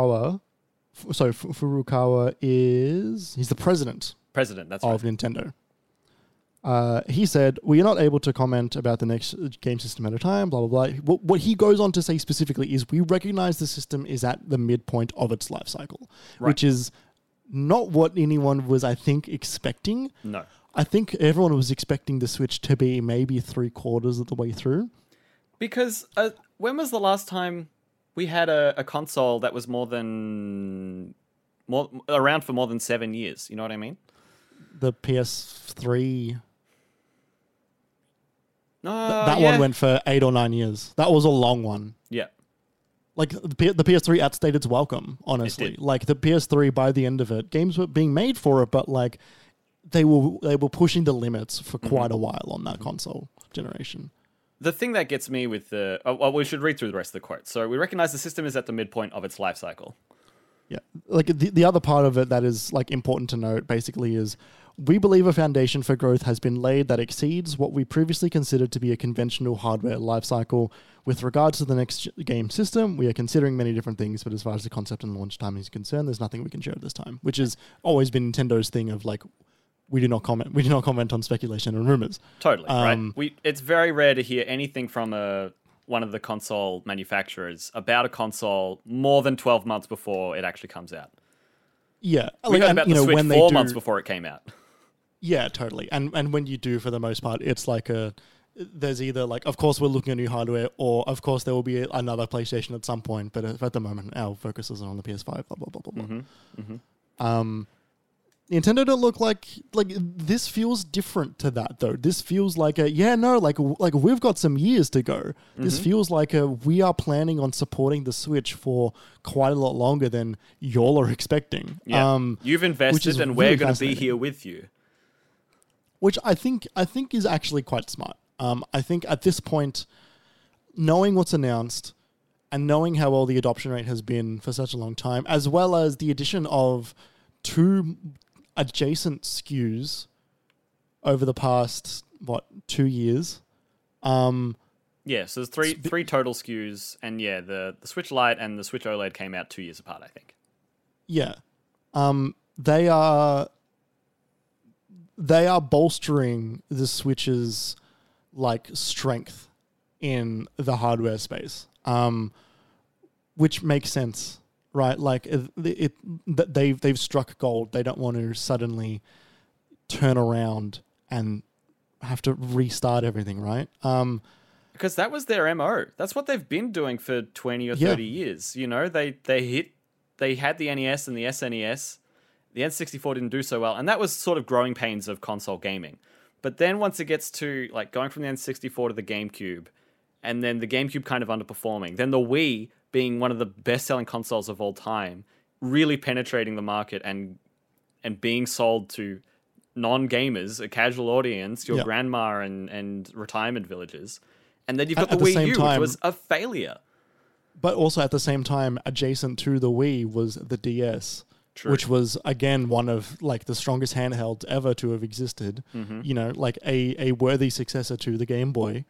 Furukawa he's the president. That's of right. Nintendo. He said, we are not able to comment about the next game system at a time, blah, blah, blah. What he goes on to say specifically is, we recognize the system is at the midpoint of its life cycle, which is not what anyone was, I think, expecting. No. I think everyone was expecting the Switch to be maybe 3/4 of the way through. Because when was the last time we had a console that was around for more than 7 years? You know what I mean? The PS3. That one went for 8 or 9 years. That was a long one. Yeah. Like, the PS3 outstayed its welcome, honestly. It did. Like, the PS3, by the end of it, games were being made for it, but, like, they were pushing the limits for quite a while on that console generation. The thing that gets me with we should read through the rest of the quote. So, we recognize the system is at the midpoint of its life cycle. Yeah, like the other part of it that is like important to note basically is we believe a foundation for growth has been laid that exceeds what we previously considered to be a conventional hardware lifecycle. With regards to the next game system, we are considering many different things, but as far as the concept and launch time is concerned, there's nothing we can share at this time, which has always been Nintendo's thing of like, we do not comment on speculation and rumors. Totally, right. It's very rare to hear anything from one of the console manufacturers about a console more than 12 months before it actually comes out. Yeah. We heard about the Switch 4 months before it came out. Yeah, totally. And when you do, for the most part, it's like there's either like, of course we're looking at new hardware, or of course there will be another PlayStation at some point, but at the moment our focus is on the PS5, blah, blah, blah, blah, blah. Nintendo don't look like this feels different to that though. This feels like like we've got some years to go. This feels like we are planning on supporting the Switch for quite a lot longer than y'all are expecting. Yeah. You've invested and we're going to be here with you. Which I think is actually quite smart. I think at this point, knowing what's announced and knowing how well the adoption rate has been for such a long time, as well as the addition of 2 adjacent SKUs over the past 2 years. So there's three total SKUs, and the Switch Lite and the Switch OLED came out 2 years apart, I think. Yeah, they are bolstering the Switch's like strength in the hardware space, which makes sense. Right, like they've struck gold. They don't want to suddenly turn around and have to restart everything, right? Because that was their MO. That's what they've been doing for 20 or 30 years. You know, they had the NES and the SNES. The N64 didn't do so well, and that was sort of growing pains of console gaming. But then once it gets to like going from the N64 to the GameCube, and then the GameCube kind of underperforming, then the Wii being one of the best-selling consoles of all time, really penetrating the market and being sold to non-gamers, a casual audience, your grandma and retirement villages. And then you've got the Wii U, which was a failure. But also at the same time, adjacent to the Wii was the DS, True. Which was, again, one of like the strongest handhelds ever to have existed. You know, like a worthy successor to the Game Boy.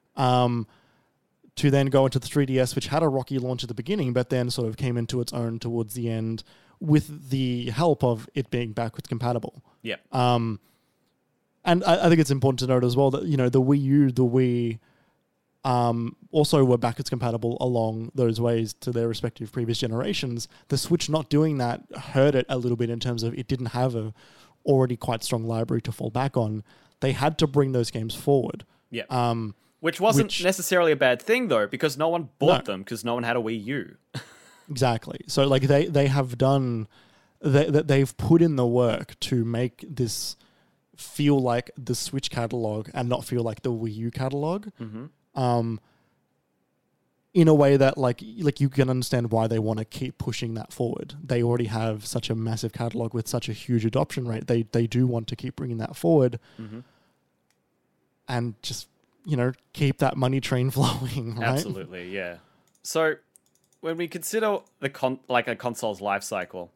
To then go into the 3DS, which had a rocky launch at the beginning, but then sort of came into its own towards the end with the help of it being backwards compatible. Yeah. And I think it's important to note as well that, you know, the Wii U, the Wii also were backwards compatible along those ways to their respective previous generations. The Switch not doing that hurt it a little bit in terms of it didn't have a already quite strong library to fall back on. They had to bring those games forward. Yeah. Which wasn't necessarily a bad thing, though, because no one bought them because no one had a Wii U. Exactly. So, like, they have done... They've put in the work to make this feel like the Switch catalog and not feel like the Wii U catalog. In a way that, like you can understand why they want to keep pushing that forward. They already have such a massive catalog with such a huge adoption rate. They do want to keep bringing that forward. And just... you know, keep that money train flowing, right? Absolutely, yeah. So, when we consider a console's life cycle,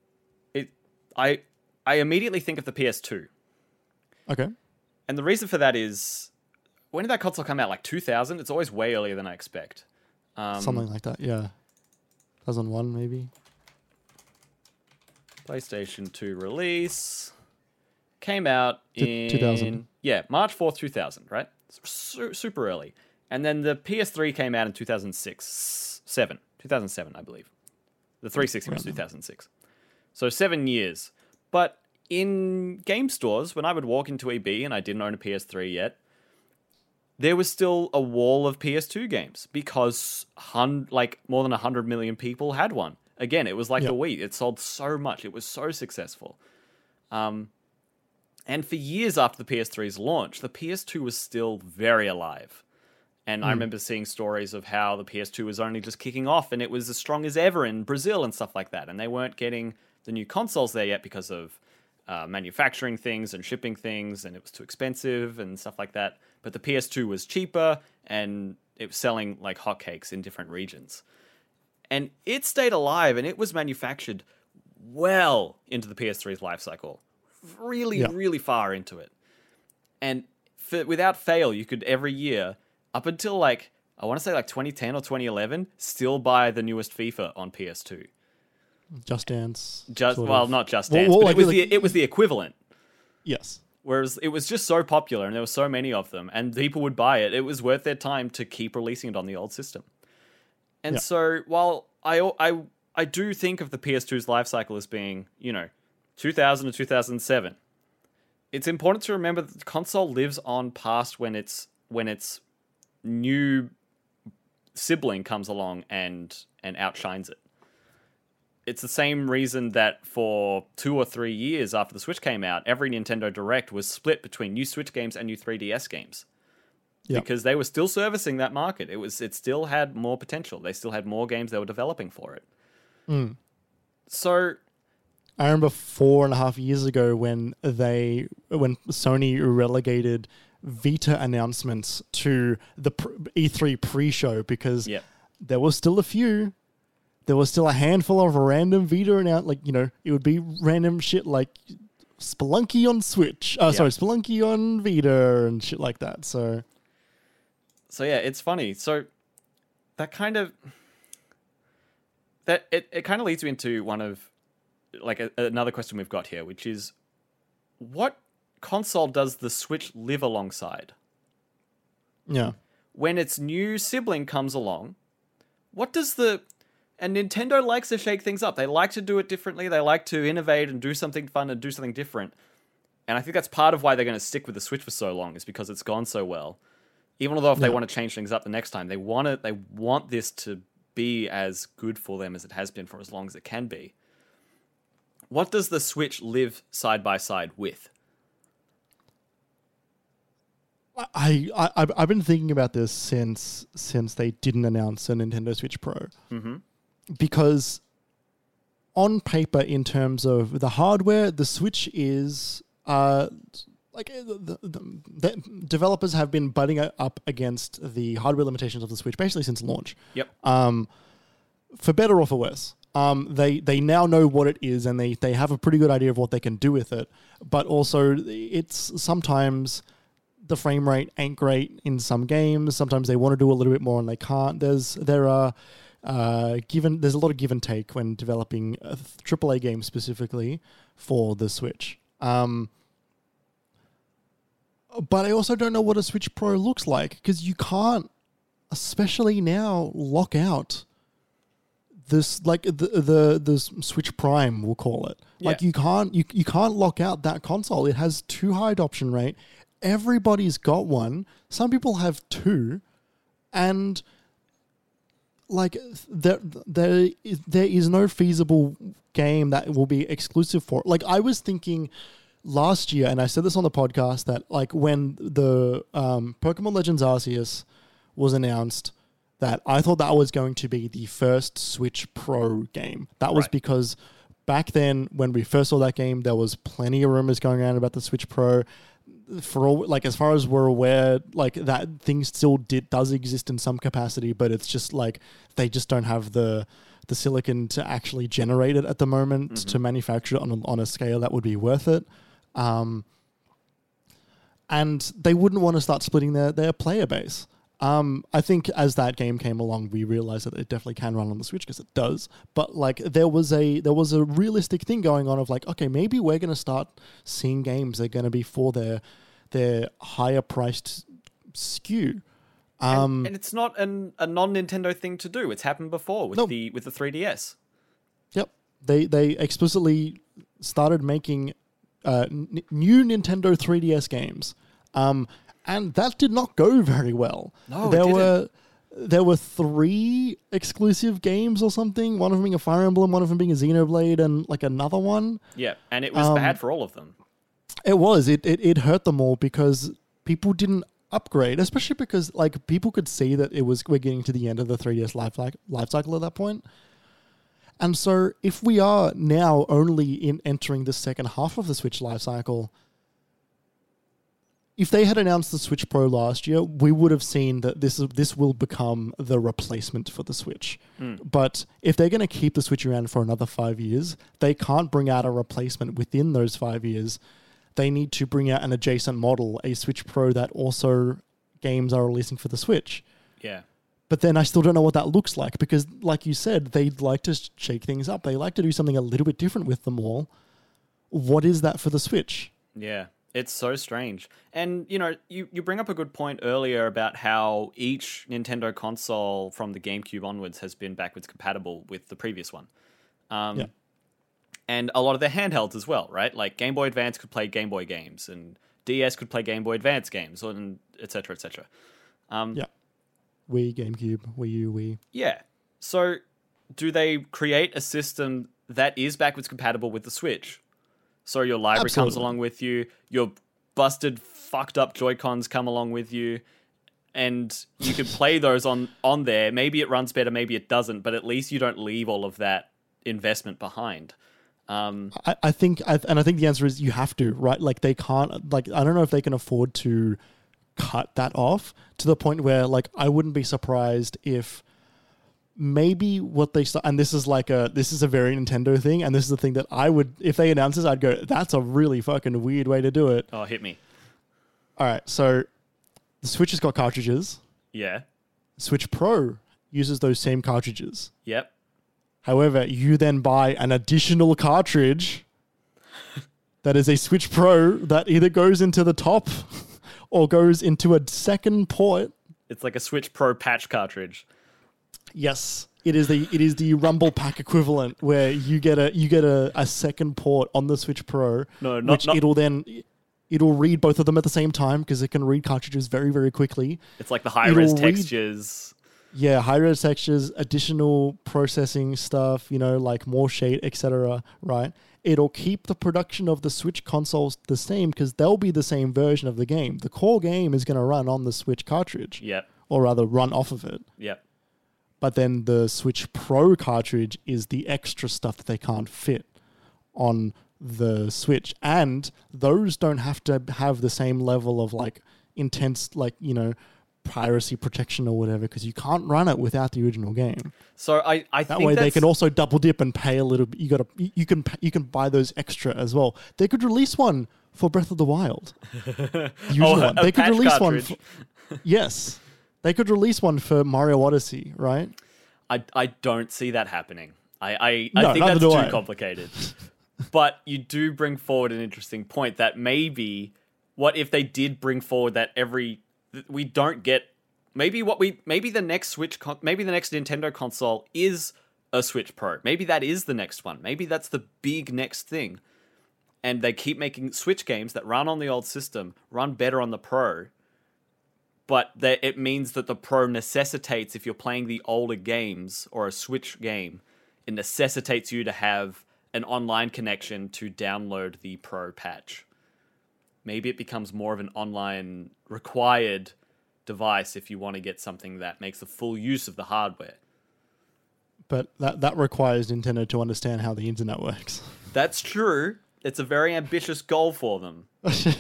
I immediately think of the PS2. Okay. And the reason for that is, when did that console come out? Like 2000? It's always way earlier than I expect. Something like that, yeah. 2001, maybe. PlayStation 2 release came out in 2000. Yeah, March 4th, 2000, right? Super early. And then the PS3 came out in 2007, I believe. The 360 was 2006. So 7 years. But in game stores, when I would walk into EB and I didn't own a PS3 yet, there was still a wall of PS2 games because more than 100 million people had one. Again, it was like the Wii. It sold so much. It was so successful. And for years after the PS3's launch, the PS2 was still very alive. And I remember seeing stories of how the PS2 was only just kicking off and it was as strong as ever in Brazil and stuff like that. And they weren't getting the new consoles there yet because of manufacturing things and shipping things, and it was too expensive and stuff like that. But the PS2 was cheaper and it was selling like hotcakes in different regions. And it stayed alive, and it was manufactured well into the PS3's life cycle. Really far into it. And without fail, you could every year, up until like, I want to say like 2010 or 2011, still buy the newest FIFA on PS2. Just Dance. Not Just Dance, but it was the equivalent. Yes. Whereas it was just so popular and there were so many of them and people would buy it, it was worth their time to keep releasing it on the old system. And so while I do think of the PS2's life cycle as being, 2000 to 2007, it's important to remember that the console lives on past when its new sibling comes along and outshines it. It's the same reason that for 2 or 3 years after the Switch came out, every Nintendo Direct was split between new Switch games and new 3DS games. Yep. Because they were still servicing that market. It still had more potential. They still had more games they were developing for it. So I remember 4.5 years ago when Sony relegated Vita announcements to the E3 pre-show because there was still a few. There was still a handful of random Vita it would be random shit like Spelunky on Switch. Spelunky on Vita and shit like that. So yeah, it's funny. So that kind of it kind of leads me into one of another question we've got here, which is what console does the Switch live alongside? Yeah. When its new sibling comes along, and Nintendo likes to shake things up. They like to do it differently. They like to innovate and do something fun and do something different. And I think that's part of why they're going to stick with the Switch for so long, is because it's gone so well. Even though if they want to change things up the next time, they want this to be as good for them as it has been for as long as it can be. What does the Switch live side by side with? I've been thinking about this since they didn't announce a Nintendo Switch Pro. Mm-hmm. Because on paper, in terms of the hardware, the Switch is the developers have been butting up against the hardware limitations of the Switch basically since launch. Yep. For better or for worse. They now know what it is and they have a pretty good idea of what they can do with it. But also, it's sometimes the frame rate ain't great in some games. Sometimes they want to do a little bit more and they can't. There's a lot of give and take when developing a AAA game specifically for the Switch. But I also don't know what a Switch Pro looks like because you can't, especially now, lock out this the Switch Prime, we'll call it. Yeah. Like you can't lock out that console. It has too high adoption rate. Everybody's got one. Some people have two, and there is no feasible game that will be exclusive for it. Like I was thinking last year, and I said this on the podcast, that like when the Pokemon Legends Arceus was announced, that I thought that was going to be the first Switch Pro game. That was because back then when we first saw that game, there was plenty of rumors going around about the Switch Pro. For all, as far as we're aware, that thing still does exist in some capacity, but it's just they just don't have the silicon to actually generate it at the moment to manufacture it on a scale that would be worth it. And they wouldn't want to start splitting their player base. I think as that game came along, we realized that it definitely can run on the Switch because it does. But there was a realistic thing going on of okay, maybe we're going to start seeing games that are going to be for their higher priced SKU. And it's not a non-Nintendo thing to do. It's happened before with the 3DS. Yep, they explicitly started making new Nintendo 3DS games. And that did not go very well. No, there were 3 exclusive games or something. One of them being a Fire Emblem, one of them being a Xenoblade, and another one. Yeah, and it was bad for all of them. It was. It hurt them all because people didn't upgrade, especially because people could see that we're getting to the end of the 3DS life cycle at that point. And so if we are now only entering the second half of the Switch life cycle, if they had announced the Switch Pro last year, we would have seen that this will become the replacement for the Switch. But if they're going to keep the Switch around for another 5 years, they can't bring out a replacement within those 5 years. They need to bring out an adjacent model, a Switch Pro that also games are releasing for the Switch. Yeah. But then I still don't know what that looks like because, like you said, they'd like to shake things up. They like to do something a little bit different with them all. What is that for the Switch? Yeah. It's so strange. And, you bring up a good point earlier about how each Nintendo console from the GameCube onwards has been backwards compatible with the previous one. Yeah. And a lot of their handhelds as well, right? Like Game Boy Advance could play Game Boy games, and DS could play Game Boy Advance games, and et cetera, et cetera. Yeah. Wii, GameCube, Wii U, Wii. Yeah. So do they create a system that is backwards compatible with the Switch? So your library comes along with you, your busted, fucked up Joy-Cons come along with you, and you can play those on there. Maybe it runs better, maybe it doesn't, but at least you don't leave all of that investment behind. I think the answer is you have to, right? Like they can't, like, I don't know if they can afford to cut that off to the point where, like, I wouldn't be surprised if maybe what they start, and this is a very Nintendo thing, and this is the thing that I would, if they announce this, I'd go, that's a really fucking weird way to do it. Oh, hit me. All right, so the Switch has got cartridges. Yeah. Switch Pro uses those same cartridges. Yep. However, you then buy an additional cartridge that is a Switch Pro that either goes into the top or goes into a second port. It's like a Switch Pro patch cartridge. Yes, it is the Rumble Pack equivalent where you get a second port on the Switch Pro. No, not it'll read both of them at the same time because it can read cartridges very, very quickly. It's like the high-res textures. Yeah, high-res textures, additional processing stuff, like more shade, etc. Right? It'll keep the production of the Switch consoles the same because they'll be the same version of the game. The core game is going to run on the Switch cartridge. Yep. Or rather, run off of it. Yep. But then the Switch Pro cartridge is the extra stuff that they can't fit on the Switch. And those don't have to have the same level of like intense, like, piracy protection or whatever, because you can't run it without the original game. So I that think way they can also double dip and pay a little bit. You can buy those extra as well. They could release one for Breath of the Wild. The usual one. They could release cartridge. one. Yes. They could release one for Mario Odyssey, right? I don't see that happening. I No, think that's neither do too I. complicated. But you do bring forward an interesting point that maybe, what if they did bring forward that we don't get, maybe the next maybe the next Nintendo console is a Switch Pro. Maybe that is the next one. Maybe that's the big next thing. And they keep making Switch games that run on the old system, run better on the Pro. But it means that the Pro necessitates, if you're playing the older games or a Switch game, it necessitates you to have an online connection to download the Pro patch. Maybe it becomes more of an online required device if you want to get something that makes the full use of the hardware. But that requires Nintendo to understand how the internet works. That's true. It's a very ambitious goal for them.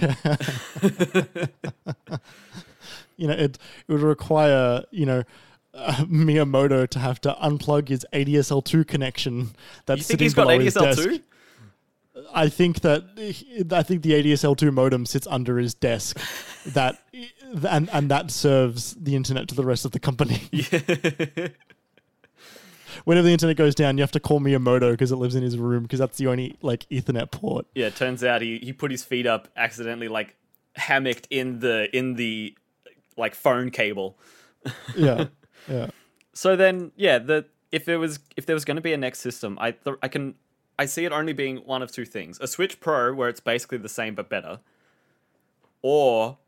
It would require, Miyamoto to have to unplug his ADSL2 connection. That's You think he's got ADSL2? I think the ADSL2 modem sits under his desk, and that serves the internet to the rest of the company. Yeah. Whenever the internet goes down, you have to call Miyamoto because it lives in his room because that's the only Ethernet port. Yeah, it turns out he put his feet up accidentally, hammocked in the phone cable. Yeah. So then, if there was going to be a next system, I see it only being one of two things: a Switch Pro, where it's basically the same but better, or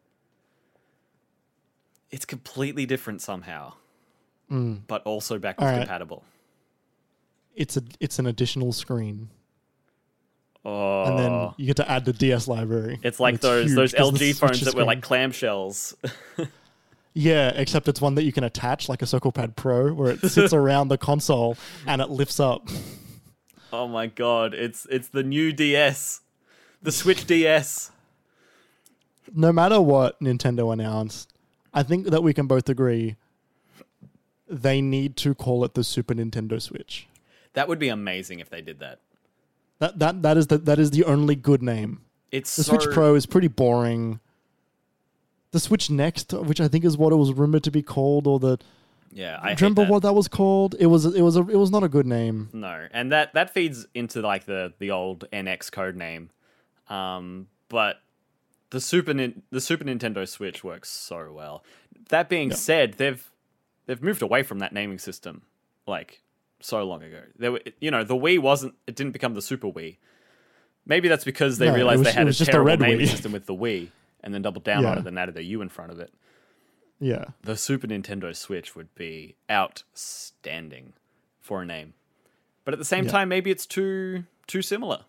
it's completely different somehow, but also backwards compatible. It's an additional screen. Oh. And then you get to add the DS library. It's like those LG phones that were like clamshells. Yeah, except it's one that you can attach like a CirclePad Pro where it sits around the console and it lifts up. Oh my god, it's the new DS. The Switch DS. no matter what Nintendo announced, I think that we can both agree they need to call it the Super Nintendo Switch. That would be amazing if they did that. That is the only good name. It's The Switch Pro is pretty boring. The Switch Next, which I think is what it was rumored to be called, or the I remember hate that. what that was called? It was not a good name. No, and that feeds into like the old NX code name, but the Super Nintendo Switch works so well. That being said, they've moved away from that naming system like so long ago. The Wii didn't become the Super Wii. Maybe that's because they realized they had a terrible naming system with the Wii, and then doubled down on it and added a U in front of it. Yeah. The Super Nintendo Switch would be outstanding for a name. But at the same time, maybe it's too similar.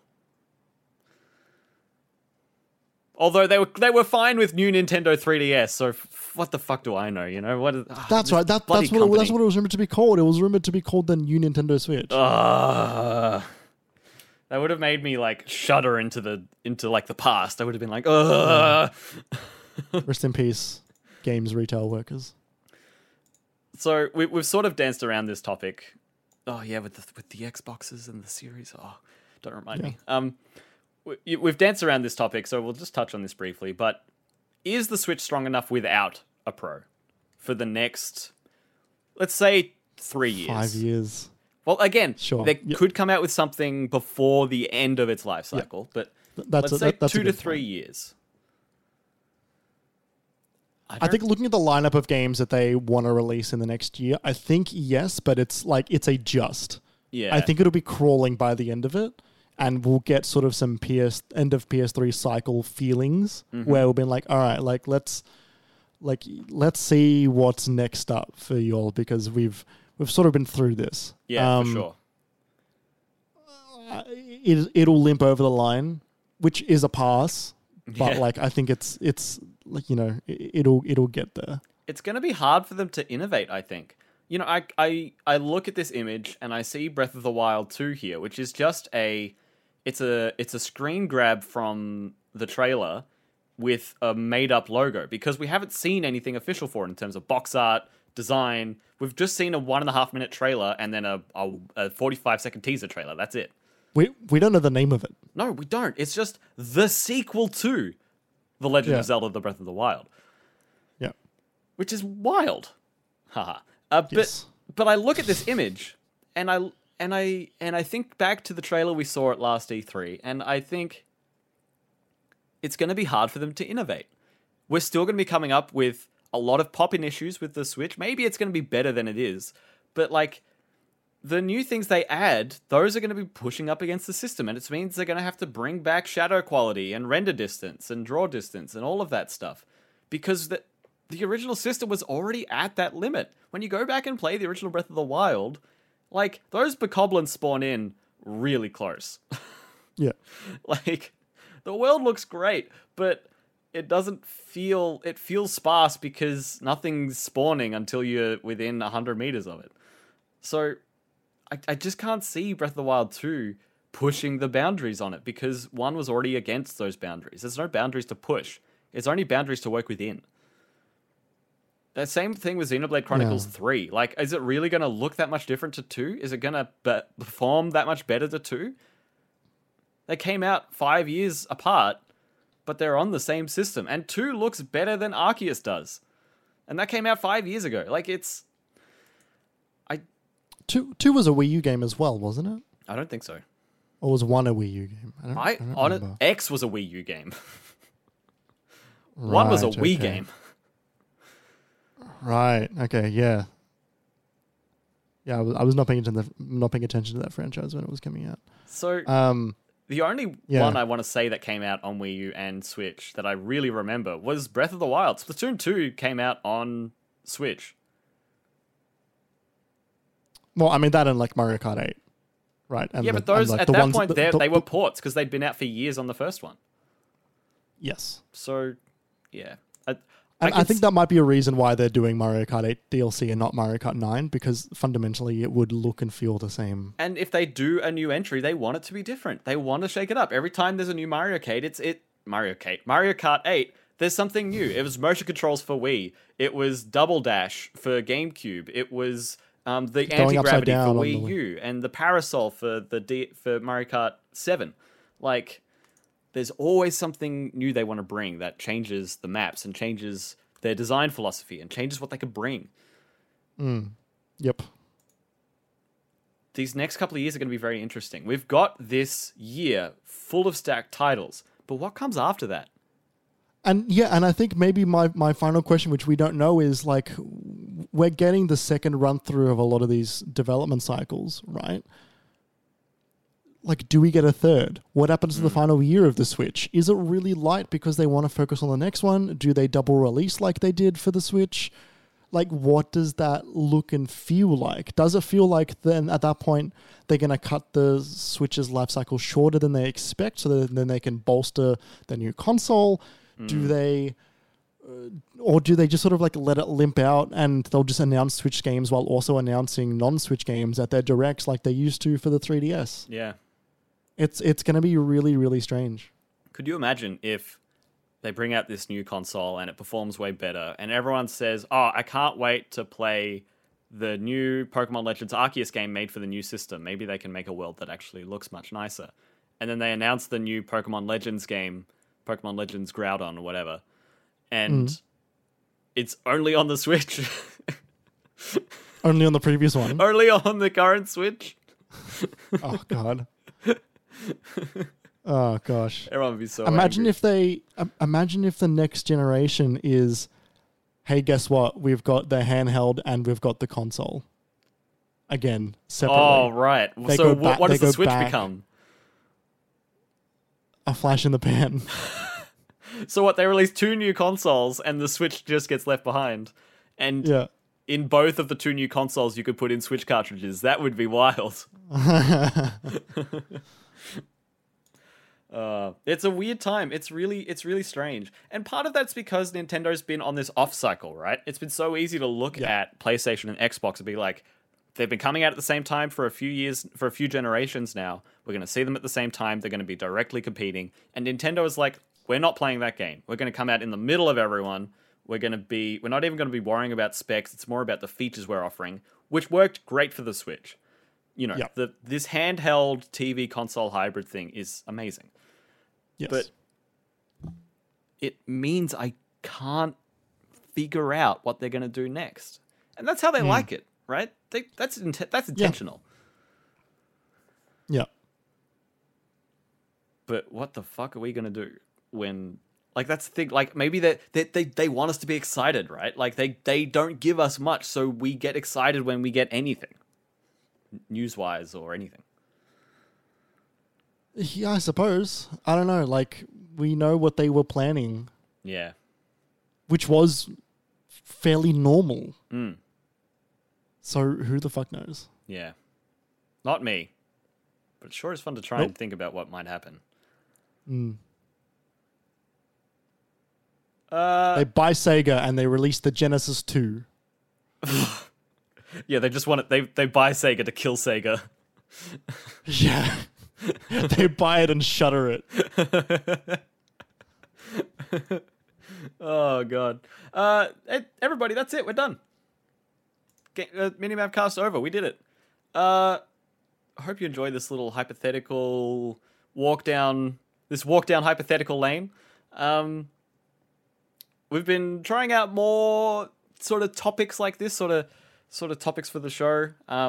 Although they were fine with new Nintendo 3DS, so what the fuck do I know? You know what? That's right. That's what it was rumored to be called. It was rumored to be called the new Nintendo Switch. That would have made me like shudder into the past. I would have been like, Rest in peace, games retail workers. So we've sort of danced around this topic. Oh yeah, with the Xboxes and the Series. Oh, don't remind me. We've danced around this topic, so we'll just touch on this briefly. But is the Switch strong enough without a Pro for the next, let's say, 3 years? 5 years. Well, again, Sure. they could come out with something before the end of its life cycle, but let's say that's 2 to 3 years. I think looking at the lineup of games that they want to release in the next year, I think yes, but it's a just. Yeah. I think it'll be crawling by the end of it, and we'll get sort of some end of PS3 cycle feelings where we'll be like, all right, let's see what's next up for y'all, because we've sort of been through this. Yeah, for sure. It'll limp over the line, which is a pass, but I think it's like, it'll get there. It's going to be hard for them to innovate, I think. You know, I look at this image and I see Breath of the Wild 2 here, which is just it's a screen grab from the trailer with a made-up logo, because we haven't seen anything official for it in terms of box art, design. We've just seen a 1.5 minute trailer and then a 45-second teaser trailer. That's it. We don't know the name of it. No, we don't. It's just the sequel to The Legend of Zelda: The Breath of the Wild. Yeah. Which is wild. Haha. Yes. But I look at this image and I think back to the trailer we saw at last E3, and I think it's going to be hard for them to innovate. We're still going to be coming up with a lot of pop-in issues with the Switch. Maybe it's going to be better than it is, but like the new things they add, those are going to be pushing up against the system, and it means they're going to have to bring back shadow quality and render distance and draw distance and all of that stuff, because the original system was already at that limit. When you go back and play the original Breath of the Wild, like, those bokoblins spawn in really close. Yeah. Like, the world looks great, but it doesn't feel... It feels sparse because nothing's spawning until you're within 100 meters of it. So, I just can't see Breath of the Wild 2 pushing the boundaries on it, because 1 was already against those boundaries. There's no boundaries to push. There's only boundaries to work within. The same thing with Xenoblade Chronicles 3. Like, is it really going to look that much different to 2? Is it going to perform that much better to 2? They came out 5 years apart, but they're on the same system. And 2 looks better than Arceus does. And that came out 5 years ago. Like, it's... 2 was a Wii U game as well, wasn't it? I don't think so. Or was 1 a Wii U game? I don't remember. X was a Wii U game. 1 was a Wii game. Right. Okay. Yeah. Yeah. I was not paying attention to that franchise when it was coming out. So the only one I want to say that came out on Wii U and Switch that I really remember was Breath of the Wild. Splatoon 2 came out on Switch. Well, I mean that and like Mario Kart 8, right? And but those at that point they were ports because they'd been out for years on the first one. Yes. So, yeah. I think that might be a reason why they're doing Mario Kart 8 DLC and not Mario Kart 9, because fundamentally it would look and feel the same. And if they do a new entry, they want it to be different. They want to shake it up. Every time there's a new Mario Kart, Mario Kart 8, there's something new. It was motion controls for Wii. It was double dash for GameCube. It was the anti-gravity for Wii U and the parasol for for Mario Kart 7. Like, there's always something new they want to bring that changes the maps and changes their design philosophy and changes what they can bring. Yep. These next couple of years are going to be very interesting. We've got this year full of stacked titles, but what comes after that? And I think maybe my final question, which we don't know, is like, we're getting the second run through of a lot of these development cycles, right? Like, do we get a third? What happens to the final year of the Switch? Is it really light because they want to focus on the next one? Do they double release like they did for the Switch? Like, what does that look and feel like? Does it feel like then at that point they're going to cut the Switch's life cycle shorter than they expect so that then they can bolster the new console? Do they... or do they just sort of like let it limp out and they'll just announce Switch games while also announcing non-Switch games at their directs like they used to for the 3DS? Yeah. It's going to be really, really strange. Could you imagine if they bring out this new console and it performs way better and everyone says, oh, I can't wait to play the new Pokemon Legends Arceus game made for the new system. Maybe they can make a world that actually looks much nicer. And then they announce the new Pokemon Legends game, Pokemon Legends Groudon or whatever. And it's only on the Switch. Only on the previous one? Only on the current Switch. Oh, God. Oh, gosh. Everyone would be so Imagine angry. imagine if the next generation is, hey, guess what? We've got the handheld and we've got the console. Again, separately. Oh, right. So what does the Switch become? A flash in the pan. So what, they release 2 new consoles and the Switch just gets left behind. And in both of the 2 new consoles you could put in Switch cartridges. That would be wild. It's a weird time. It's really strange. And part of that's because Nintendo's been on this off cycle, right? It's been so easy to look at PlayStation and Xbox and be like, they've been coming out at the same time for a few years, for a few generations now. We're going to see them at the same time. They're going to be directly competing. And Nintendo is like, we're not playing that game. We're going to come out in the middle of everyone. We're not even going to be worrying about specs. It's more about the features we're offering, which worked great for the Switch. You know, this handheld TV console hybrid thing is amazing. Yes. But it means I can't figure out what they're going to do next. And that's how they like it, right? That's intentional. Yeah. But what the fuck are we going to do when... Like, that's the thing. Like, maybe they want us to be excited, right? Like, they don't give us much, so we get excited when we get anything. News-wise or anything. Yeah, I suppose. I don't know. Like, we know what they were planning. Yeah. Which was fairly normal. Mm. So who the fuck knows? Yeah. Not me. But it sure is fun to try and think about what might happen. Mm. They buy Sega and they release the Genesis 2. Yeah, they just want it. They buy Sega to kill Sega. Yeah. They buy it and shutter it. Oh, God. Everybody, that's it. We're done. Minimap cast over. We did it. I hope you enjoyed this little hypothetical walk down hypothetical lane. We've been trying out more sort of topics like this, sort of topics for the show.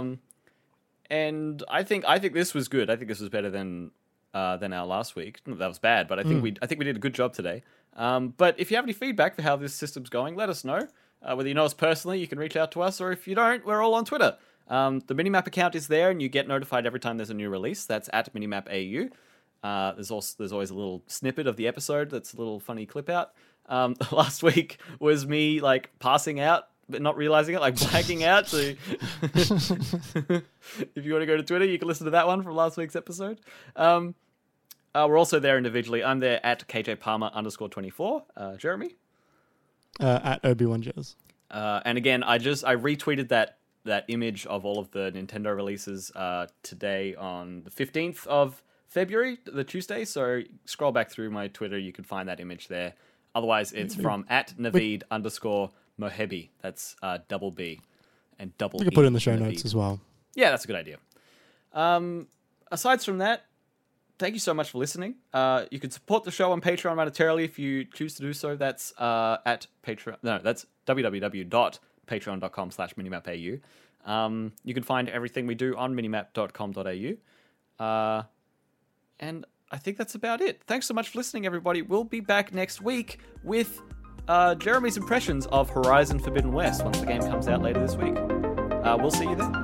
And I think this was good. I think this was better than our last week. Not that was bad, but I think we did a good job today. But if you have any feedback for how this system's going, let us know. Whether you know us personally, you can reach out to us, or if you don't, we're all on Twitter. The Minimap account is there, and you get notified every time there's a new release. That's at MinimapAU. There's always a little snippet of the episode that's a little funny clip out. Last week was me like passing out but not realizing it, like blacking out. So if you want to go to Twitter, you can listen to that one from last week's episode. We're also there individually. I'm there at KJPalmer_24. Jeremy? At Obi-Wan And again, I retweeted that image of all of the Nintendo releases today on the 15th of February, the Tuesday. So scroll back through my Twitter, you can find that image there. Otherwise, it's from @Naveed_Mohebi. That's double B and double E. We can put it in the show Naveed. notes as well. Yeah, that's a good idea. Aside from that, thank you so much for listening. You can support the show on Patreon monetarily if you choose to do so. That's at Patreon. No, that's www.patreon.com/minimapau. You can find everything we do on minimap.com.au. And I think that's about it. Thanks so much for listening, everybody. We'll be back next week with Jeremy's impressions of Horizon Forbidden West once the game comes out later this week. We'll see you then.